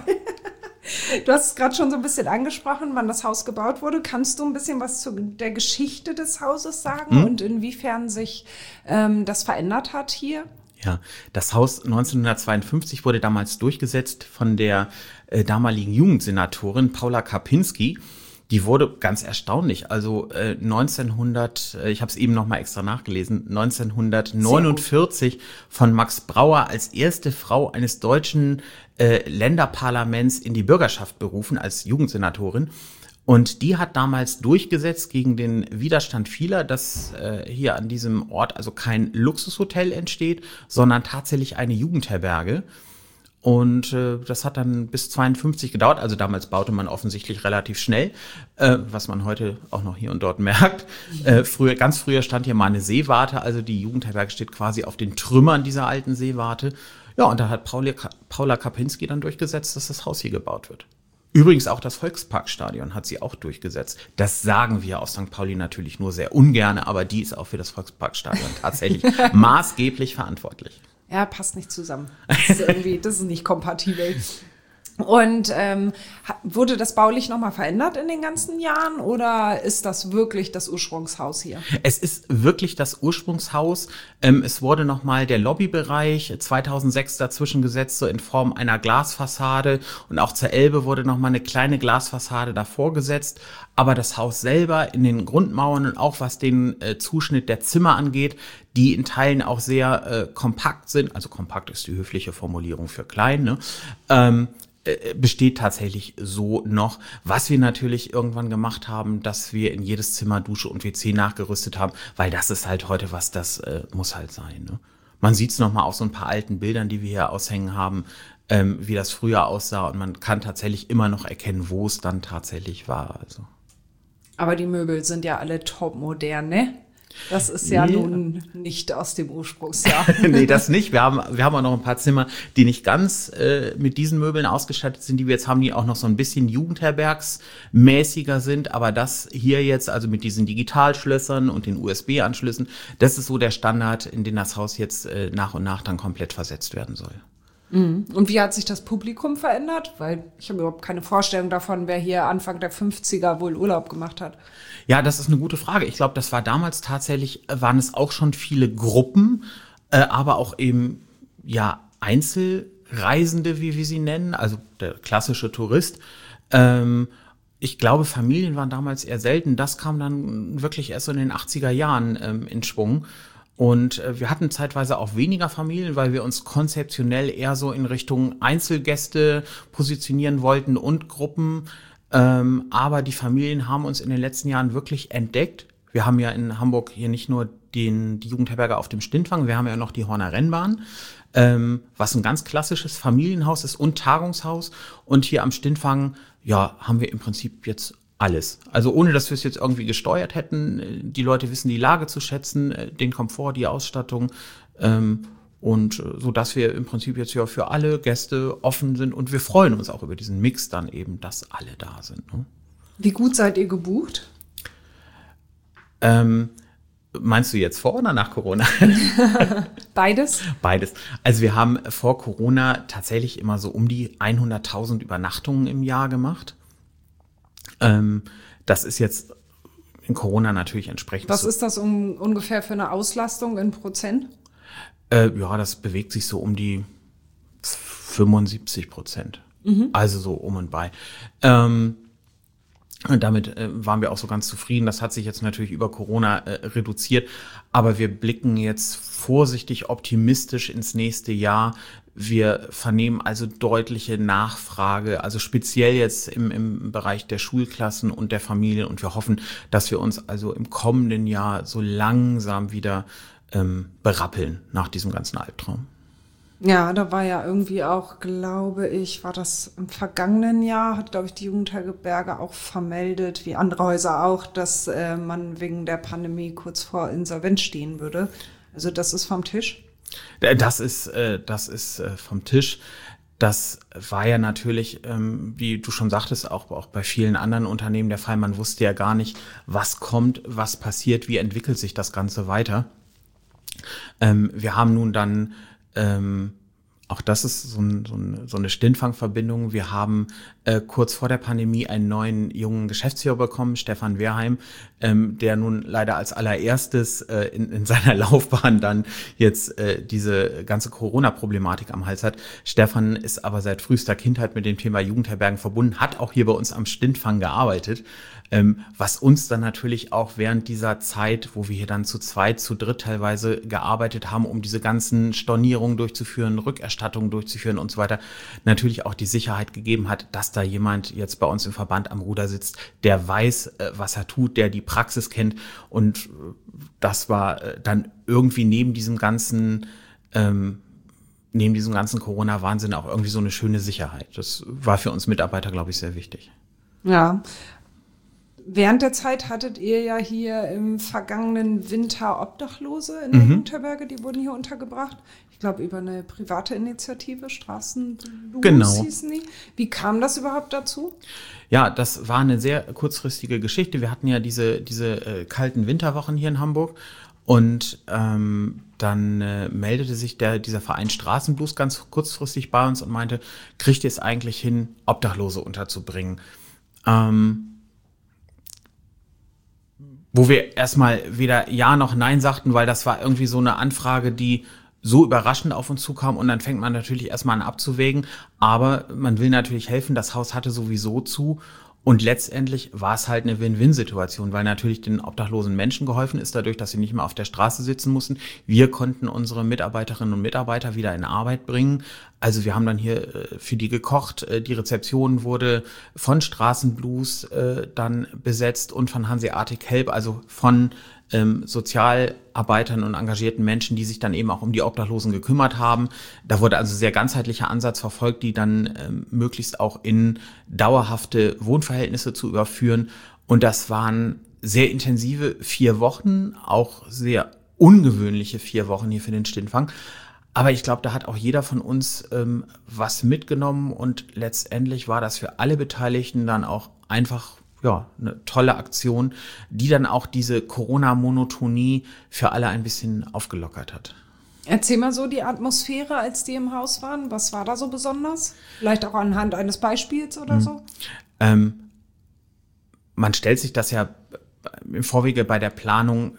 Du hast es gerade schon so ein bisschen angesprochen, wann das Haus gebaut wurde. Kannst du ein bisschen was zu der Geschichte des Hauses sagen hm? und inwiefern sich ähm, das verändert hat hier? Ja, das Haus neunzehnhundertzweiundfünfzig wurde damals durchgesetzt von der äh, damaligen Jugendsenatorin Paula Karpinski. Die wurde ganz erstaunlich, also äh, neunzehnhundert, äh, ich habe es eben noch mal extra nachgelesen, neunzehnhundertneunundvierzig von Max Brauer als erste Frau eines deutschen äh, Länderparlaments in die Bürgerschaft berufen als Jugendsenatorin. Und die hat damals durchgesetzt gegen den Widerstand vieler, dass äh, hier an diesem Ort also kein Luxushotel entsteht, sondern tatsächlich eine Jugendherberge. Und äh, das hat dann bis zweiundfünfzig gedauert. Also damals baute man offensichtlich relativ schnell, äh, was man heute auch noch hier und dort merkt. Äh, früher, ganz früher stand hier mal eine Seewarte. Also die Jugendherberge steht quasi auf den Trümmern dieser alten Seewarte. Ja, und da hat Paula, Paula Karpinski dann durchgesetzt, dass das Haus hier gebaut wird. Übrigens auch das Volksparkstadion hat sie auch durchgesetzt. Das sagen wir aus Sankt Pauli natürlich nur sehr ungern, aber die ist auch für das Volksparkstadion tatsächlich maßgeblich verantwortlich. Ja, passt nicht zusammen. Das ist irgendwie, das ist nicht kompatibel. Und ähm, wurde das baulich nochmal verändert in den ganzen Jahren oder ist das wirklich das Ursprungshaus hier? Es ist wirklich das Ursprungshaus. Ähm, es wurde nochmal der Lobbybereich zweitausendsechs dazwischen gesetzt, so in Form einer Glasfassade. Und auch zur Elbe wurde nochmal eine kleine Glasfassade davor gesetzt. Aber das Haus selber in den Grundmauern und auch was den äh, Zuschnitt der Zimmer angeht, die in Teilen auch sehr äh, kompakt sind. Also kompakt ist die höfliche Formulierung für klein, ne? Ähm, besteht tatsächlich so noch. Was wir natürlich irgendwann gemacht haben, dass wir in jedes Zimmer Dusche und W C nachgerüstet haben, weil das ist halt heute was, das äh, muss halt sein. Ne? Man sieht es nochmal auf so ein paar alten Bildern, die wir hier aushängen haben, ähm, wie das früher aussah und man kann tatsächlich immer noch erkennen, wo es dann tatsächlich war. Also. Aber die Möbel sind ja alle top modern, ne? Das ist ja, ja nun nicht aus dem Ursprungsjahr. Nee, das nicht. Wir haben, wir haben auch noch ein paar Zimmer, die nicht ganz äh, mit diesen Möbeln ausgestattet sind, die wir jetzt haben, die auch noch so ein bisschen jugendherbergsmäßiger sind. Aber das hier jetzt, also mit diesen Digitalschlössern und den U S B-Anschlüssen, das ist so der Standard, in den das Haus jetzt äh, nach und nach dann komplett versetzt werden soll. Und wie hat sich das Publikum verändert? Weil ich habe überhaupt keine Vorstellung davon, wer hier Anfang der fünfziger wohl Urlaub gemacht hat. Ja, das ist eine gute Frage. Ich glaube, das war damals tatsächlich, waren es auch schon viele Gruppen, äh, aber auch eben ja Einzelreisende, wie wir sie nennen, also der klassische Tourist. Ähm, ich glaube, Familien waren damals eher selten. Das kam dann wirklich erst so in den achtziger Jahren ähm, in Schwung. Und äh, wir hatten zeitweise auch weniger Familien, weil wir uns konzeptionell eher so in Richtung Einzelgäste positionieren wollten und Gruppen. Ähm, aber die Familien haben uns in den letzten Jahren wirklich entdeckt. Wir haben ja in Hamburg hier nicht nur den, die Jugendherberge auf dem Stintfang, wir haben ja noch die Horner Rennbahn, ähm, was ein ganz klassisches Familienhaus ist und Tagungshaus. Und hier am Stintfang, ja, haben wir im Prinzip jetzt alles. Also ohne, dass wir es jetzt irgendwie gesteuert hätten. Die Leute wissen die Lage zu schätzen, den Komfort, die Ausstattung. Ähm, und so, dass wir im Prinzip jetzt ja für alle Gäste offen sind. Und wir freuen uns auch über diesen Mix dann eben, dass alle da sind. Ne? Wie gut seid ihr gebucht? Ähm, meinst du jetzt vor oder nach Corona? Beides? Beides. Also wir haben vor Corona tatsächlich immer so um die hunderttausend Übernachtungen im Jahr gemacht. Ähm, das ist jetzt in Corona natürlich entsprechend. Was so. ist das um, ungefähr für eine Auslastung in Prozent? Äh, ja, das bewegt sich so um die fünfundsiebzig Prozent. Mhm. Also so um und bei. Ähm, und damit äh, waren wir auch so ganz zufrieden. Das hat sich jetzt natürlich über Corona äh, reduziert. Aber wir blicken jetzt vorsichtig optimistisch ins nächste Jahr. Wir vernehmen also deutliche Nachfrage, also speziell jetzt im, im Bereich der Schulklassen und der Familien. Und wir hoffen, dass wir uns also im kommenden Jahr so langsam wieder ähm, berappeln nach diesem ganzen Albtraum. Ja, da war ja irgendwie auch, glaube ich, war das im vergangenen Jahr, hat, glaube ich, die Jugendherberge auch vermeldet, wie andere Häuser auch, dass äh, man wegen der Pandemie kurz vor Insolvenz stehen würde. Also das ist vom Tisch. Das ist, äh, das ist äh, vom Tisch. Das war ja natürlich, ähm, wie du schon sagtest, auch, auch bei vielen anderen Unternehmen der Fall. Man wusste ja gar nicht, was kommt, was passiert, wie entwickelt sich das Ganze weiter. Ähm, wir haben nun dann, ähm, auch das ist so, ein, so, ein, so eine Stintfang-Verbindung. Wir haben äh, kurz vor der Pandemie einen neuen jungen Geschäftsführer bekommen, Stefan Wehrheim, ähm, der nun leider als allererstes äh, in, in seiner Laufbahn dann jetzt äh, diese ganze Corona-Problematik am Hals hat. Stefan ist aber seit frühester Kindheit mit dem Thema Jugendherbergen verbunden, hat auch hier bei uns am Stintfang gearbeitet, ähm, was uns dann natürlich auch während dieser Zeit, wo wir hier dann zu zweit, zu dritt teilweise gearbeitet haben, um diese ganzen Stornierungen durchzuführen, Rückerstattungen durchzuführen und so weiter, natürlich auch die Sicherheit gegeben hat, dass da jemand jetzt bei uns im Verband am Ruder sitzt, der weiß, was er tut, der die Praxis kennt. Und das war dann irgendwie neben diesem ganzen, ähm, neben diesem ganzen Corona-Wahnsinn auch irgendwie so eine schöne Sicherheit. Das war für uns Mitarbeiter, glaube ich, sehr wichtig. Ja. Während der Zeit hattet ihr ja hier im vergangenen Winter Obdachlose in der mhm. Jugendherberge, die wurden hier untergebracht. Ich glaube, über eine private Initiative, Straßenblues genau. hießen die. Wie kam das überhaupt dazu? Ja, das war eine sehr kurzfristige Geschichte. Wir hatten ja diese, diese äh, kalten Winterwochen hier in Hamburg. Und ähm, dann äh, meldete sich der, dieser Verein Straßenblues ganz kurzfristig bei uns und meinte, kriegt ihr es eigentlich hin, Obdachlose unterzubringen? Ähm, Wo wir erstmal weder Ja noch Nein sagten, weil das war irgendwie so eine Anfrage, die so überraschend auf uns zukam. Und dann fängt man natürlich erstmal an abzuwägen. Aber man will natürlich helfen. Das Haus hatte sowieso zu. Und letztendlich war es halt eine Win-Win-Situation, weil natürlich den obdachlosen Menschen geholfen ist, dadurch, dass sie nicht mehr auf der Straße sitzen mussten. Wir konnten unsere Mitarbeiterinnen und Mitarbeiter wieder in Arbeit bringen. Also wir haben dann hier für die gekocht. Die Rezeption wurde von Straßenblues äh, dann besetzt und von Hanseatic Help, also von ähm, Sozialarbeitern und engagierten Menschen, die sich dann eben auch um die Obdachlosen gekümmert haben. Da wurde also sehr ganzheitlicher Ansatz verfolgt, die dann ähm, möglichst auch in dauerhafte Wohnverhältnisse zu überführen. Und das waren sehr intensive vier Wochen, auch sehr ungewöhnliche vier Wochen hier für den Stintfang. Aber ich glaube, da hat auch jeder von uns ähm, was mitgenommen und letztendlich war das für alle Beteiligten dann auch einfach ja eine tolle Aktion, die dann auch diese Corona-Monotonie für alle ein bisschen aufgelockert hat. Erzähl mal so die Atmosphäre, als die im Haus waren. Was war da so besonders? Vielleicht auch anhand eines Beispiels oder so? Ähm, man stellt sich das ja im Vorwege bei der Planung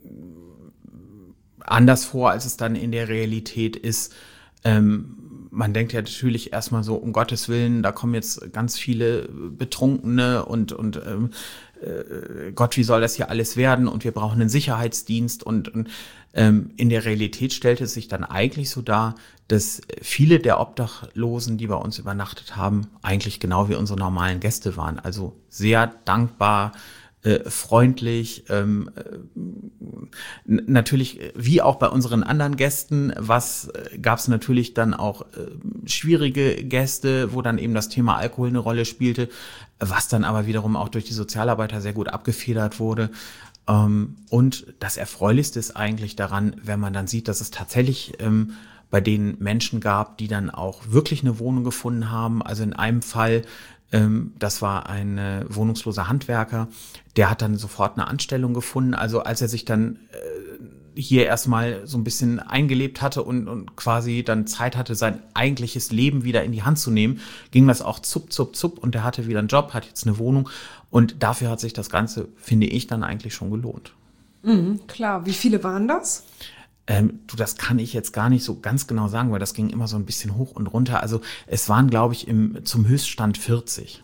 anders vor, als es dann in der Realität ist. Ähm, man denkt ja natürlich erstmal so, um Gottes Willen, da kommen jetzt ganz viele Betrunkene und, und ähm, äh, Gott, wie soll das hier alles werden? Und wir brauchen einen Sicherheitsdienst. Und, und ähm, in der Realität stellte es sich dann eigentlich so dar, dass viele der Obdachlosen, die bei uns übernachtet haben, eigentlich genau wie unsere normalen Gäste waren. Also sehr dankbar, äh, freundlich, ähm, äh, n- natürlich wie auch bei unseren anderen Gästen, was äh, gab es natürlich dann auch äh, schwierige Gäste, wo dann eben das Thema Alkohol eine Rolle spielte, was dann aber wiederum auch durch die Sozialarbeiter sehr gut abgefedert wurde. Ähm, und das Erfreulichste ist eigentlich daran, wenn man dann sieht, dass es tatsächlich ähm, bei denen Menschen gab, die dann auch wirklich eine Wohnung gefunden haben. Also in einem Fall, ähm, das war ein äh, wohnungsloser Handwerker, der hat dann sofort eine Anstellung gefunden. Also als er sich dann äh, hier erstmal so ein bisschen eingelebt hatte und, und quasi dann Zeit hatte, sein eigentliches Leben wieder in die Hand zu nehmen, ging das auch zup, zup, zup und der hatte wieder einen Job, hat jetzt eine Wohnung und dafür hat sich das Ganze, finde ich, dann eigentlich schon gelohnt. Mhm, klar. Wie viele waren das? Ähm, du, das kann ich jetzt gar nicht so ganz genau sagen, weil das ging immer so ein bisschen hoch und runter. Also es waren, glaube ich, im, zum Höchststand vierzig.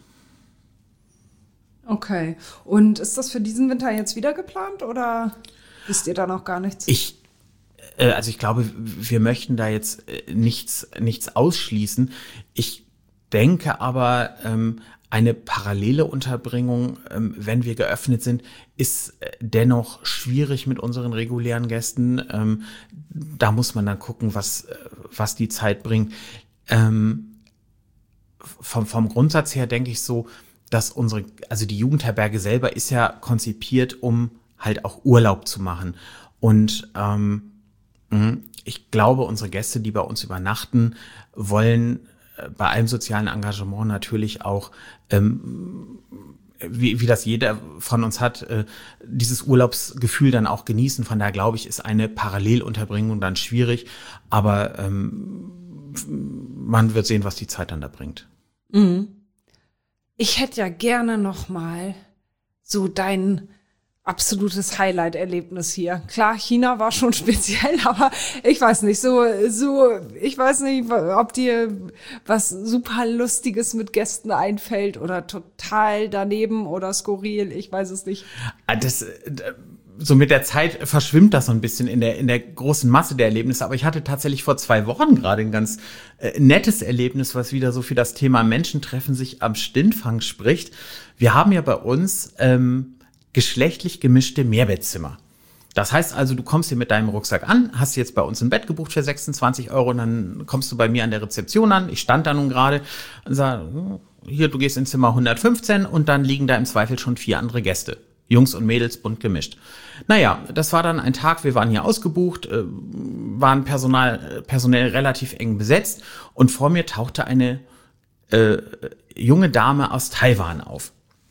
Okay. Und ist das für diesen Winter jetzt wieder geplant oder wisst ihr da noch gar nichts? Ich, äh, also ich glaube, wir möchten da jetzt äh, nichts, nichts ausschließen. Ich denke aber, ähm, eine parallele Unterbringung, ähm, wenn wir geöffnet sind, ist äh, dennoch schwierig mit unseren regulären Gästen. Ähm, da muss man dann gucken, was, äh, was die Zeit bringt. Ähm, vom, vom Grundsatz her denke ich so, dass unsere, also die Jugendherberge selber ist ja konzipiert, um halt auch Urlaub zu machen. Und ähm, ich glaube, unsere Gäste, die bei uns übernachten, wollen bei allem sozialen Engagement natürlich auch, ähm, wie, wie das jeder von uns hat, äh, dieses Urlaubsgefühl dann auch genießen. Von daher glaube ich, ist eine Parallelunterbringung dann schwierig, aber ähm, man wird sehen, was die Zeit dann da bringt. Mhm. Ich hätte ja gerne noch mal so dein absolutes Highlight-Erlebnis hier. Klar, China war schon speziell, aber ich weiß nicht, so, so, ich weiß nicht, ob dir was super Lustiges mit Gästen einfällt oder total daneben oder skurril, ich weiß es nicht. Das, so mit der Zeit verschwimmt das so ein bisschen in der, in der großen Masse der Erlebnisse, aber ich hatte tatsächlich vor zwei Wochen gerade ein ganz äh, nettes Erlebnis, was wieder so für das Thema Menschen treffen sich am Stintfang spricht. Wir haben ja bei uns, ähm, geschlechtlich gemischte Mehrbettzimmer. Das heißt also, du kommst hier mit deinem Rucksack an, hast jetzt bei uns ein Bett gebucht für sechsundzwanzig Euro und dann kommst du bei mir an der Rezeption an. Ich stand da nun gerade und sage, hier, du gehst ins Zimmer hundertfünfzehn und dann liegen da im Zweifel schon vier andere Gäste. Jungs und Mädels bunt gemischt. Naja, das war dann ein Tag, wir waren hier ausgebucht, äh, waren personal, personell relativ eng besetzt und vor mir tauchte eine äh, junge Dame aus Taiwan auf.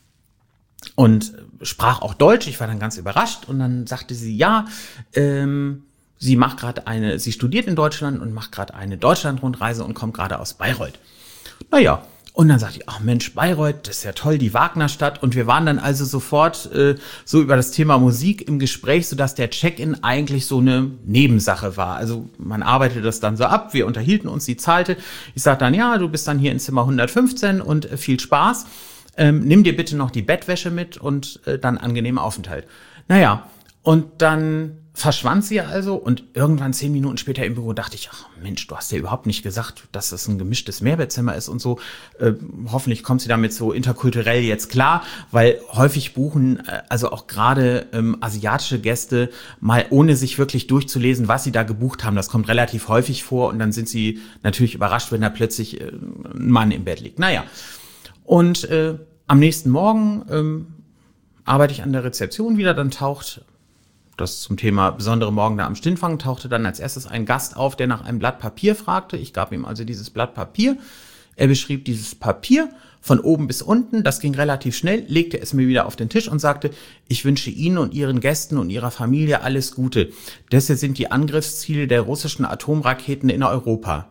Und sprach auch Deutsch. Ich war dann ganz überrascht und dann sagte sie, ja, ähm, sie macht gerade eine, sie studiert in Deutschland und macht gerade eine Deutschlandrundreise und kommt gerade aus Bayreuth. Naja, und dann sagte ich, ach Mensch, Bayreuth, das ist ja toll, die Wagnerstadt. Und wir waren dann also sofort äh, so über das Thema Musik im Gespräch, sodass der Check-in eigentlich so eine Nebensache war. Also man arbeitete das dann so ab, wir unterhielten uns, sie zahlte. Ich sagte dann, ja, du bist dann hier in Zimmer hundertfünfzehn und äh, viel Spaß. Ähm, nimm dir bitte noch die Bettwäsche mit und äh, dann angenehmen Aufenthalt. Naja, und dann verschwand sie also und irgendwann zehn Minuten später im Büro dachte ich, ach Mensch, du hast ja überhaupt nicht gesagt, dass das ein gemischtes Mehrbettzimmer ist und so. Äh, hoffentlich kommt sie damit so interkulturell jetzt klar, weil häufig buchen äh, also auch gerade ähm, asiatische Gäste mal ohne sich wirklich durchzulesen, was sie da gebucht haben. Das kommt relativ häufig vor und dann sind sie natürlich überrascht, wenn da plötzlich äh, ein Mann im Bett liegt. Naja. Und äh, am nächsten Morgen ähm, arbeite ich an der Rezeption wieder, dann taucht, das zum Thema besondere Morgen da am Stintfang, tauchte dann als erstes ein Gast auf, der nach einem Blatt Papier fragte. Ich gab ihm also dieses Blatt Papier. Er beschrieb dieses Papier von oben bis unten, das ging relativ schnell, legte es mir wieder auf den Tisch und sagte, ich wünsche Ihnen und Ihren Gästen und Ihrer Familie alles Gute. Das hier sind die Angriffsziele der russischen Atomraketen in Europa.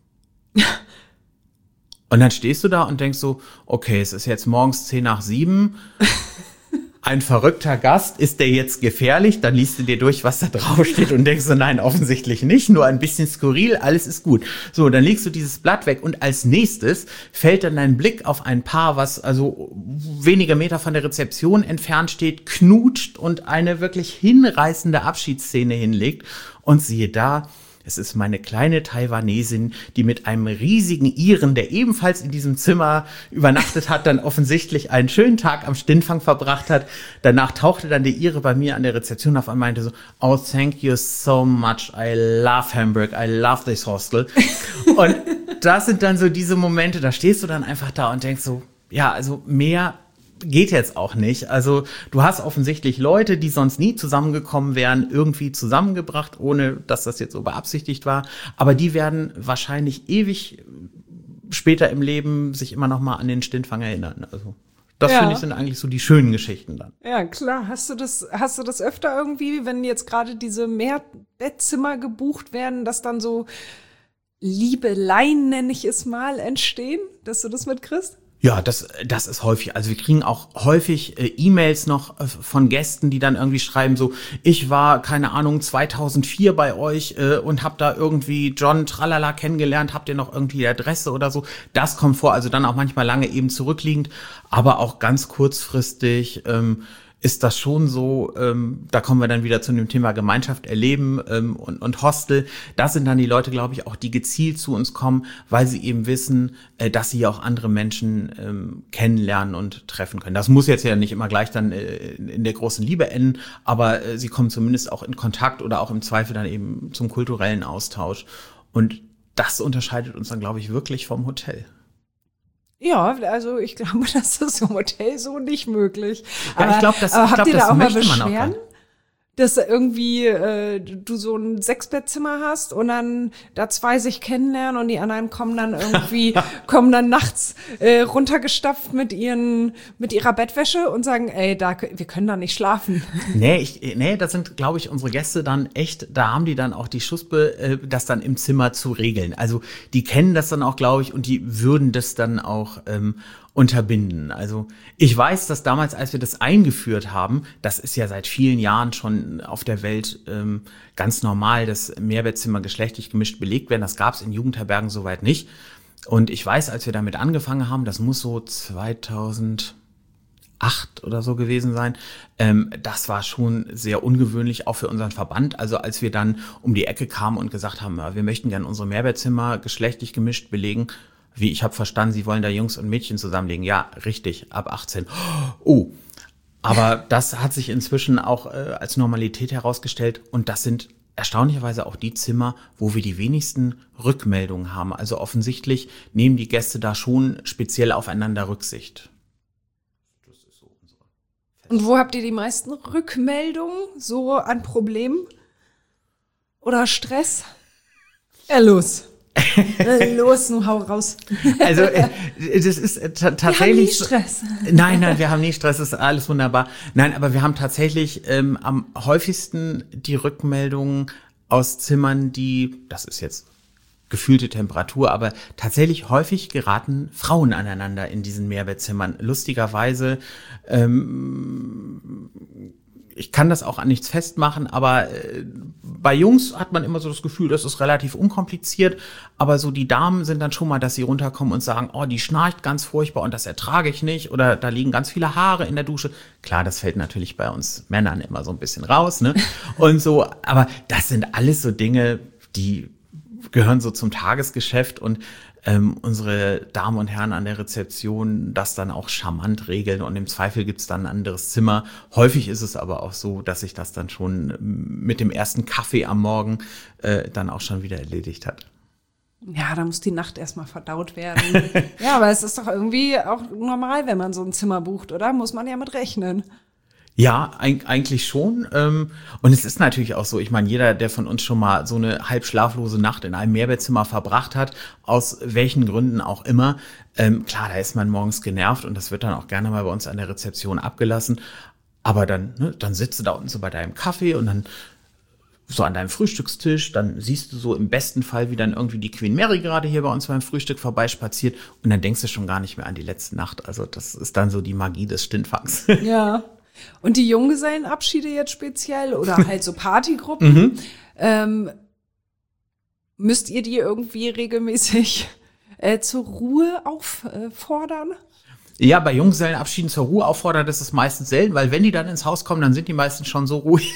Und dann stehst du da und denkst so, okay, es ist jetzt morgens zehn nach sieben, ein verrückter Gast, ist der jetzt gefährlich? Dann liest du dir durch, was da drauf steht und denkst so, nein, offensichtlich nicht, nur ein bisschen skurril, alles ist gut. So, dann legst du dieses Blatt weg und als nächstes fällt dann dein Blick auf ein Paar, was also wenige Meter von der Rezeption entfernt steht, knutscht und eine wirklich hinreißende Abschiedsszene hinlegt und siehe da, es ist meine kleine Taiwanesin, die mit einem riesigen Iren, der ebenfalls in diesem Zimmer übernachtet hat, dann offensichtlich einen schönen Tag am Stintfang verbracht hat. Danach tauchte dann der Ire bei mir an der Rezeption auf und meinte so, oh, thank you so much, I love Hamburg, I love this hostel. Und das sind dann so diese Momente, da stehst du dann einfach da und denkst so, ja, also mehr geht jetzt auch nicht. Also du hast offensichtlich Leute, die sonst nie zusammengekommen wären, irgendwie zusammengebracht, ohne dass das jetzt so beabsichtigt war. Aber die werden wahrscheinlich ewig später im Leben sich immer noch mal an den Stintfang erinnern. Also das ja. finde ich sind eigentlich so die schönen Geschichten dann. Ja, klar. Hast du das, hast du das öfter irgendwie, wenn jetzt gerade diese Mehrbettzimmer gebucht werden, dass dann so Liebeleien, nenne ich es mal, entstehen, dass du das mitkriegst? Ja, das, das ist häufig. Also wir kriegen auch häufig äh, E-Mails noch äh, von Gästen, die dann irgendwie schreiben so, ich war, keine Ahnung, zweitausendvier bei euch äh, und hab da irgendwie John Tralala kennengelernt, habt ihr noch irgendwie die Adresse oder so. Das kommt vor, also dann auch manchmal lange eben zurückliegend, aber auch ganz kurzfristig ähm, ist das schon so, ähm, da kommen wir dann wieder zu dem Thema Gemeinschaft erleben ähm, und, und Hostel. Das sind dann die Leute, glaube ich, auch die gezielt zu uns kommen, weil sie eben wissen, äh, dass sie ja auch andere Menschen ähm, kennenlernen und treffen können. Das muss jetzt ja nicht immer gleich dann äh, in der großen Liebe enden, aber äh, sie kommen zumindest auch in Kontakt oder auch im Zweifel dann eben zum kulturellen Austausch. Und das unterscheidet uns dann, glaube ich, wirklich vom Hotel. Ja, also ich glaube, das ist im Hotel so nicht möglich. Ja, aber ich glaube, das, aber ich habt glaub, ihr das da auch mal möchte man auch Beschwerden? gar. Dass irgendwie äh, du so ein Sechsbettzimmer hast und dann da zwei sich kennenlernen und die anderen kommen dann irgendwie, kommen dann nachts äh, runtergestapft mit ihren, mit ihrer Bettwäsche und sagen, ey, da, wir können da nicht schlafen. Nee, ich, nee, das sind, glaube ich, unsere Gäste dann echt, da haben die dann auch die Schuspe, äh, das dann im Zimmer zu regeln. Also die kennen das dann auch, glaube ich, und die würden das dann auch ähm, unterbinden. Also ich weiß, dass damals, als wir das eingeführt haben, das ist ja seit vielen Jahren schon auf der Welt ähm, ganz normal, dass Mehrbettzimmer geschlechtlich gemischt belegt werden. Das gab es in Jugendherbergen soweit nicht. Und ich weiß, als wir damit angefangen haben, das muss so zweitausendacht oder so gewesen sein, ähm, das war schon sehr ungewöhnlich, auch für unseren Verband. Also als wir dann um die Ecke kamen und gesagt haben, ja, wir möchten gerne unsere Mehrbettzimmer geschlechtlich gemischt belegen, wie, ich habe verstanden, Sie wollen da Jungs und Mädchen zusammenlegen. Ja, richtig, ab achtzehn. Oh, aber das hat sich inzwischen auch äh, als Normalität herausgestellt. Und das sind erstaunlicherweise auch die Zimmer, wo wir die wenigsten Rückmeldungen haben. Also offensichtlich nehmen die Gäste da schon speziell aufeinander Rücksicht. Das ist so unsere Und wo habt ihr die meisten Rückmeldungen so an Problemen oder Stress? Ja, los. Los, nun hau raus. Also äh, das ist äh, ta- tatsächlich. Wir haben nie Stress. Nein, nein, wir haben nie Stress, das ist alles wunderbar. Nein, aber wir haben tatsächlich ähm, am häufigsten die Rückmeldungen aus Zimmern, die, das ist jetzt gefühlte Temperatur, aber tatsächlich häufig geraten Frauen aneinander in diesen Mehrbettzimmern. Lustigerweise, ähm, ich kann das auch an nichts festmachen, aber äh, bei Jungs hat man immer so das Gefühl, das ist relativ unkompliziert, aber so die Damen sind dann schon mal, dass sie runterkommen und sagen, oh, die schnarcht ganz furchtbar und das ertrage ich nicht oder da liegen ganz viele Haare in der Dusche. Klar, das fällt natürlich bei uns Männern immer so ein bisschen raus, ne? Und so, aber das sind alles so Dinge, die gehören so zum Tagesgeschäft und ähm, unsere Damen und Herren an der Rezeption das dann auch charmant regeln und im Zweifel gibt's dann ein anderes Zimmer. Häufig ist es aber auch so, dass sich das dann schon mit dem ersten Kaffee am Morgen äh, dann auch schon wieder erledigt hat. Ja, da muss die Nacht erstmal verdaut werden. Ja, aber es ist doch irgendwie auch normal, wenn man so ein Zimmer bucht, oder? Muss man ja mit rechnen. Ja, eigentlich schon. Und es ist natürlich auch so, ich meine, jeder, der von uns schon mal so eine halb schlaflose Nacht in einem Mehrbettzimmer verbracht hat, aus welchen Gründen auch immer, klar, da ist man morgens genervt und das wird dann auch gerne mal bei uns an der Rezeption abgelassen. Aber dann, ne, dann sitzt du da unten so bei deinem Kaffee und dann so an deinem Frühstückstisch, dann siehst du so im besten Fall, wie dann irgendwie die Queen Mary gerade hier bei uns beim Frühstück vorbeispaziert und dann denkst du schon gar nicht mehr an die letzte Nacht. Also das ist dann so die Magie des Stintfangs. Ja. Und die Junggesellenabschiede jetzt speziell oder halt so Partygruppen, mhm. ähm, müsst ihr die irgendwie regelmäßig äh, zur Ruhe auffordern? Ja, bei Junggesellenabschieden zur Ruhe auffordern, das ist meistens selten, weil wenn die dann ins Haus kommen, dann sind die meistens schon so ruhig,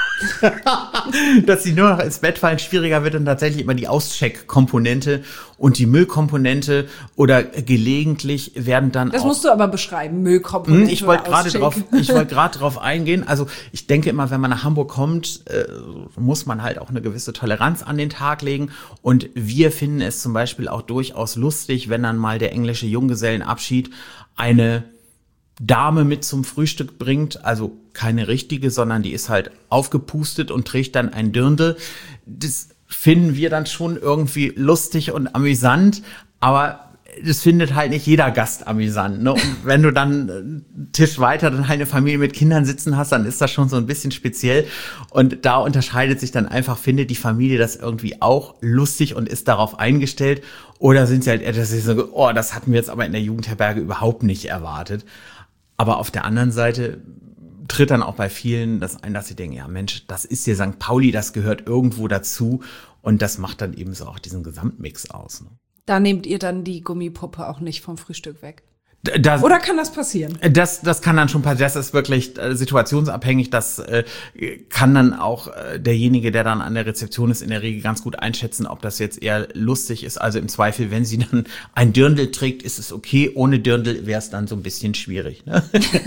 dass sie nur noch ins Bett fallen. Schwieriger wird dann tatsächlich immer die Auscheck-Komponente und die Müllkomponente oder gelegentlich werden dann Das auch, musst du aber beschreiben, Müllkomponente. Ich wollte gerade drauf, ich wollte gerade drauf eingehen. Also ich denke immer, wenn man nach Hamburg kommt, äh, muss man halt auch eine gewisse Toleranz an den Tag legen. Und wir finden es zum Beispiel auch durchaus lustig, wenn dann mal der englische Junggesellenabschied eine Dame mit zum Frühstück bringt, also keine richtige, sondern die ist halt aufgepustet und trägt dann ein Dirndl. Das finden wir dann schon irgendwie lustig und amüsant, aber das findet halt nicht jeder Gast amüsant, ne? Und wenn du dann einen Tisch weiter dann halt eine Familie mit Kindern sitzen hast, dann ist das schon so ein bisschen speziell. Und da unterscheidet sich dann einfach, findet die Familie das irgendwie auch lustig und ist darauf eingestellt? Oder sind sie halt eher, dass sie so, oh, das hatten wir jetzt aber in der Jugendherberge überhaupt nicht erwartet. Aber auf der anderen Seite tritt dann auch bei vielen das ein, dass sie denken, ja Mensch, das ist hier Sankt Pauli, das gehört irgendwo dazu. Und das macht dann eben so auch diesen Gesamtmix aus, ne? Da nehmt ihr dann die Gummipuppe auch nicht vom Frühstück weg? Das, Oder kann das passieren? Das, das kann dann schon passieren. Das ist wirklich äh, situationsabhängig. Das äh, kann dann auch äh, derjenige, der dann an der Rezeption ist, in der Regel ganz gut einschätzen, ob das jetzt eher lustig ist. Also im Zweifel, wenn sie dann ein Dirndl trägt, ist es okay. Ohne Dirndl wäre es dann so ein bisschen schwierig, ne?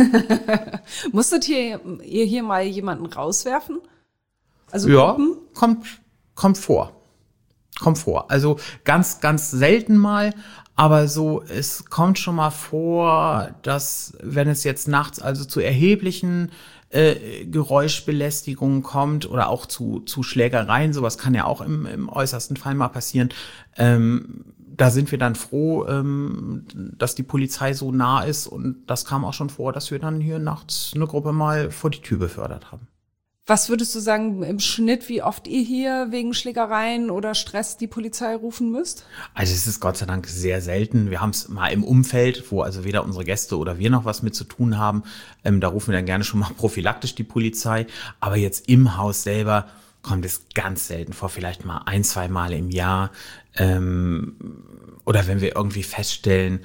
Musstet ihr, ihr hier mal jemanden rauswerfen? Also ja, Gruppen? kommt, kommt vor. Kommt vor. Also ganz, ganz selten mal. Aber so, es kommt schon mal vor, dass, wenn es jetzt nachts also zu erheblichen äh, Geräuschbelästigungen kommt oder auch zu, zu Schlägereien, sowas kann ja auch im, im äußersten Fall mal passieren, ähm, da sind wir dann froh, ähm, dass die Polizei so nah ist. Und das kam auch schon vor, dass wir dann hier nachts eine Gruppe mal vor die Tür befördert haben. Was würdest du sagen im Schnitt, wie oft ihr hier wegen Schlägereien oder Stress die Polizei rufen müsst? Also es ist Gott sei Dank sehr selten. Wir haben es mal im Umfeld, wo also weder unsere Gäste oder wir noch was mit zu tun haben. Ähm, da rufen wir dann gerne schon mal prophylaktisch die Polizei. Aber jetzt im Haus selber kommt es ganz selten vor, vielleicht mal ein, zwei Mal im Jahr. Ähm, oder wenn wir irgendwie feststellen,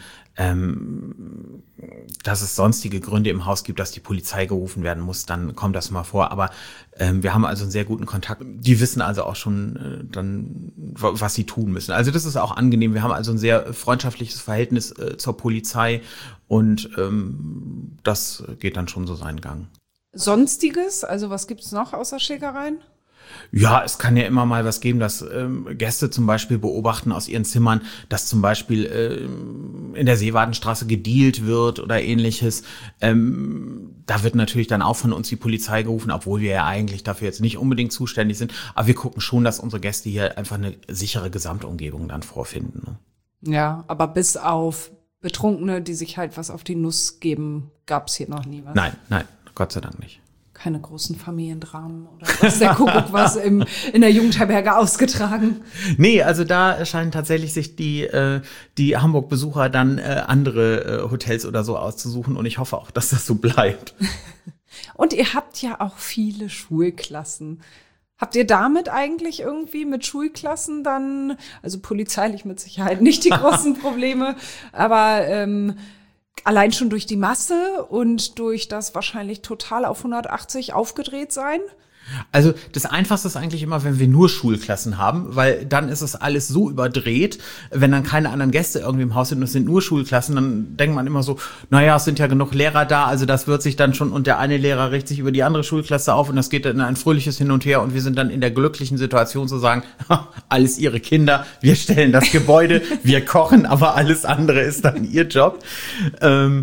ähm, dass es sonstige Gründe im Haus gibt, dass die Polizei gerufen werden muss, dann kommt das mal vor. Aber ähm, wir haben also einen sehr guten Kontakt. Die wissen also auch schon äh, dann, was sie tun müssen. Also das ist auch angenehm. Wir haben also ein sehr freundschaftliches Verhältnis äh, zur Polizei und ähm, das geht dann schon so seinen Gang. Sonstiges? Also was gibt's noch außer Schlägereien? Ja, es kann ja immer mal was geben, dass ähm, Gäste zum Beispiel beobachten aus ihren Zimmern, dass zum Beispiel ähm, in der Seewardenstraße gedealt wird oder ähnliches. Ähm, da wird natürlich dann auch von uns die Polizei gerufen, obwohl wir ja eigentlich dafür jetzt nicht unbedingt zuständig sind. Aber wir gucken schon, dass unsere Gäste hier einfach eine sichere Gesamtumgebung dann vorfinden, ne? Ja, aber bis auf Betrunkene, die sich halt was auf die Nuss geben, gab's hier noch nie was. Nein, nein, Gott sei Dank nicht. Keine großen Familiendramen oder was der Kuckuck was im, in der Jugendherberge ausgetragen. Nee, also da scheinen tatsächlich sich die, äh, die Hamburg-Besucher dann äh, andere äh, Hotels oder so auszusuchen und ich hoffe auch, dass das so bleibt. Und ihr habt ja auch viele Schulklassen. Habt ihr damit eigentlich irgendwie mit Schulklassen dann, also polizeilich mit Sicherheit nicht die großen Probleme, aber ähm, allein schon durch die Masse und durch das wahrscheinlich total auf hundertachtzig aufgedreht sein? Also das Einfachste ist eigentlich immer, wenn wir nur Schulklassen haben, weil dann ist es alles so überdreht, wenn dann keine anderen Gäste irgendwie im Haus sind und es sind nur Schulklassen, dann denkt man immer so, naja, es sind ja genug Lehrer da, also das wird sich dann schon und der eine Lehrer richtet sich über die andere Schulklasse auf und das geht dann in ein fröhliches Hin und Her und wir sind dann in der glücklichen Situation zu sagen, alles ihre Kinder, wir stellen das Gebäude, wir kochen, aber alles andere ist dann ihr Job. Ähm,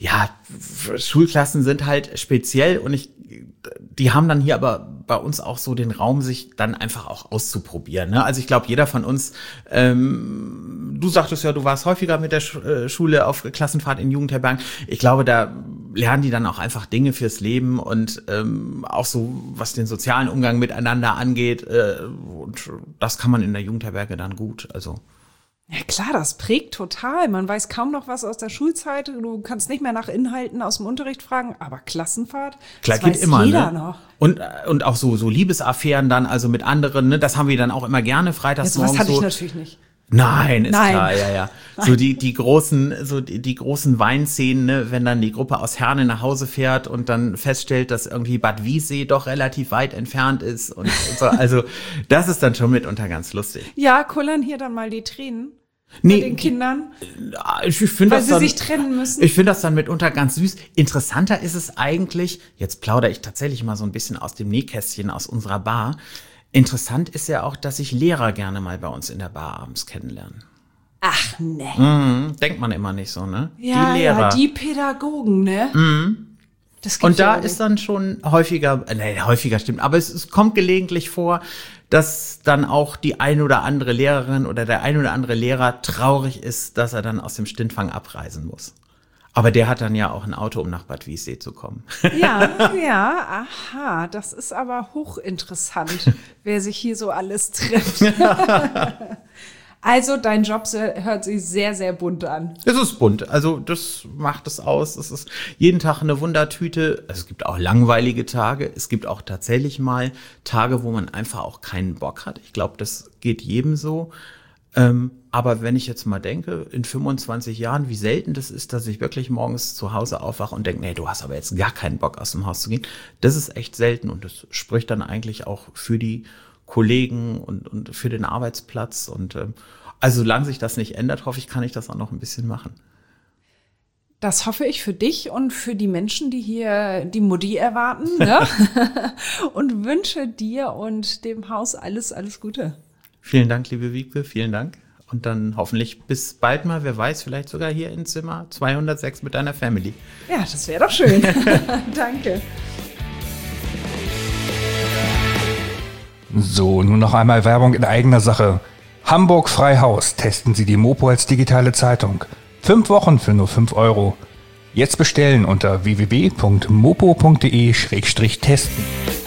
ja, Schulklassen sind halt speziell und ich, die haben dann hier aber bei uns auch so den Raum, sich dann einfach auch auszuprobieren. Ne? Also ich glaube, jeder von uns, ähm, du sagtest ja, du warst häufiger mit der Sch- Schule auf Klassenfahrt in Jugendherbergen. Ich glaube, da lernen die dann auch einfach Dinge fürs Leben und ähm, auch so, was den sozialen Umgang miteinander angeht. Äh, und das kann man in der Jugendherberge dann gut. Also ja klar, das prägt total. Man weiß kaum noch was aus der Schulzeit. Du kannst nicht mehr nach Inhalten aus dem Unterricht fragen, aber Klassenfahrt, klar, das geht weiß immer, jeder ne? noch. Und, und auch so, so Liebesaffären dann, also mit anderen, ne? Das haben wir dann auch immer gerne freitags Ja, sowas morgens hatte so. ich natürlich nicht. Nein, ist Nein. klar, ja, ja. So die, die großen, so die, die großen Weinszenen, ne, wenn dann die Gruppe aus Herne nach Hause fährt und dann feststellt, dass irgendwie Bad Wiessee doch relativ weit entfernt ist und, und so. Also, das ist dann schon mitunter ganz lustig. Ja, kullern hier dann mal die Tränen Nee, bei den Kindern, Ich finde weil das sie dann, sich trennen müssen. Ich finde das dann mitunter ganz süß. Interessanter ist es eigentlich, jetzt plaudere ich tatsächlich mal so ein bisschen aus dem Nähkästchen aus unserer Bar. Interessant ist ja auch, dass sich Lehrer gerne mal bei uns in der Bar abends kennenlernen. Ach ne. Mhm, denkt man immer nicht so, ne? Ja, die Lehrer. ja, die Pädagogen, ne? Mhm. Das gibt's Und da ja ist dann schon häufiger, äh, nee, häufiger stimmt, aber es, es kommt gelegentlich vor, dass dann auch die ein oder andere Lehrerin oder der ein oder andere Lehrer traurig ist, dass er dann aus dem Stintfang abreisen muss. Aber der hat dann ja auch ein Auto, um nach Bad Wiessee zu kommen. Ja, ja, aha, das ist aber hochinteressant, wer sich hier so alles trifft. Also dein Job hört sich sehr, sehr bunt an. Es ist bunt, also das macht es aus. Es ist jeden Tag eine Wundertüte. Es gibt auch langweilige Tage. Es gibt auch tatsächlich mal Tage, wo man einfach auch keinen Bock hat. Ich glaube, das geht jedem so. Ähm, aber wenn ich jetzt mal denke, in fünfundzwanzig Jahren, wie selten das ist, dass ich wirklich morgens zu Hause aufwache und denke, nee, du hast aber jetzt gar keinen Bock, aus dem Haus zu gehen. Das ist echt selten und das spricht dann eigentlich auch für die Kollegen und, und für den Arbeitsplatz. Und ähm, also solange sich das nicht ändert, hoffe ich, kann ich das auch noch ein bisschen machen. Das hoffe ich für dich und für die Menschen, die hier die Mutti erwarten, ne? Und wünsche dir und dem Haus alles, alles Gute. Vielen Dank, liebe Wiebke, vielen Dank. Und dann hoffentlich bis bald mal, wer weiß, vielleicht sogar hier in Zimmer zweihundertsechs mit deiner Family. Ja, das wäre doch schön. Danke. So, nun noch einmal Werbung in eigener Sache. Hamburg Freihaus. Testen Sie die Mopo als digitale Zeitung. Fünf Wochen für nur fünf Euro. Jetzt bestellen unter w w w punkt mopo punkt de Schrägstrich testen.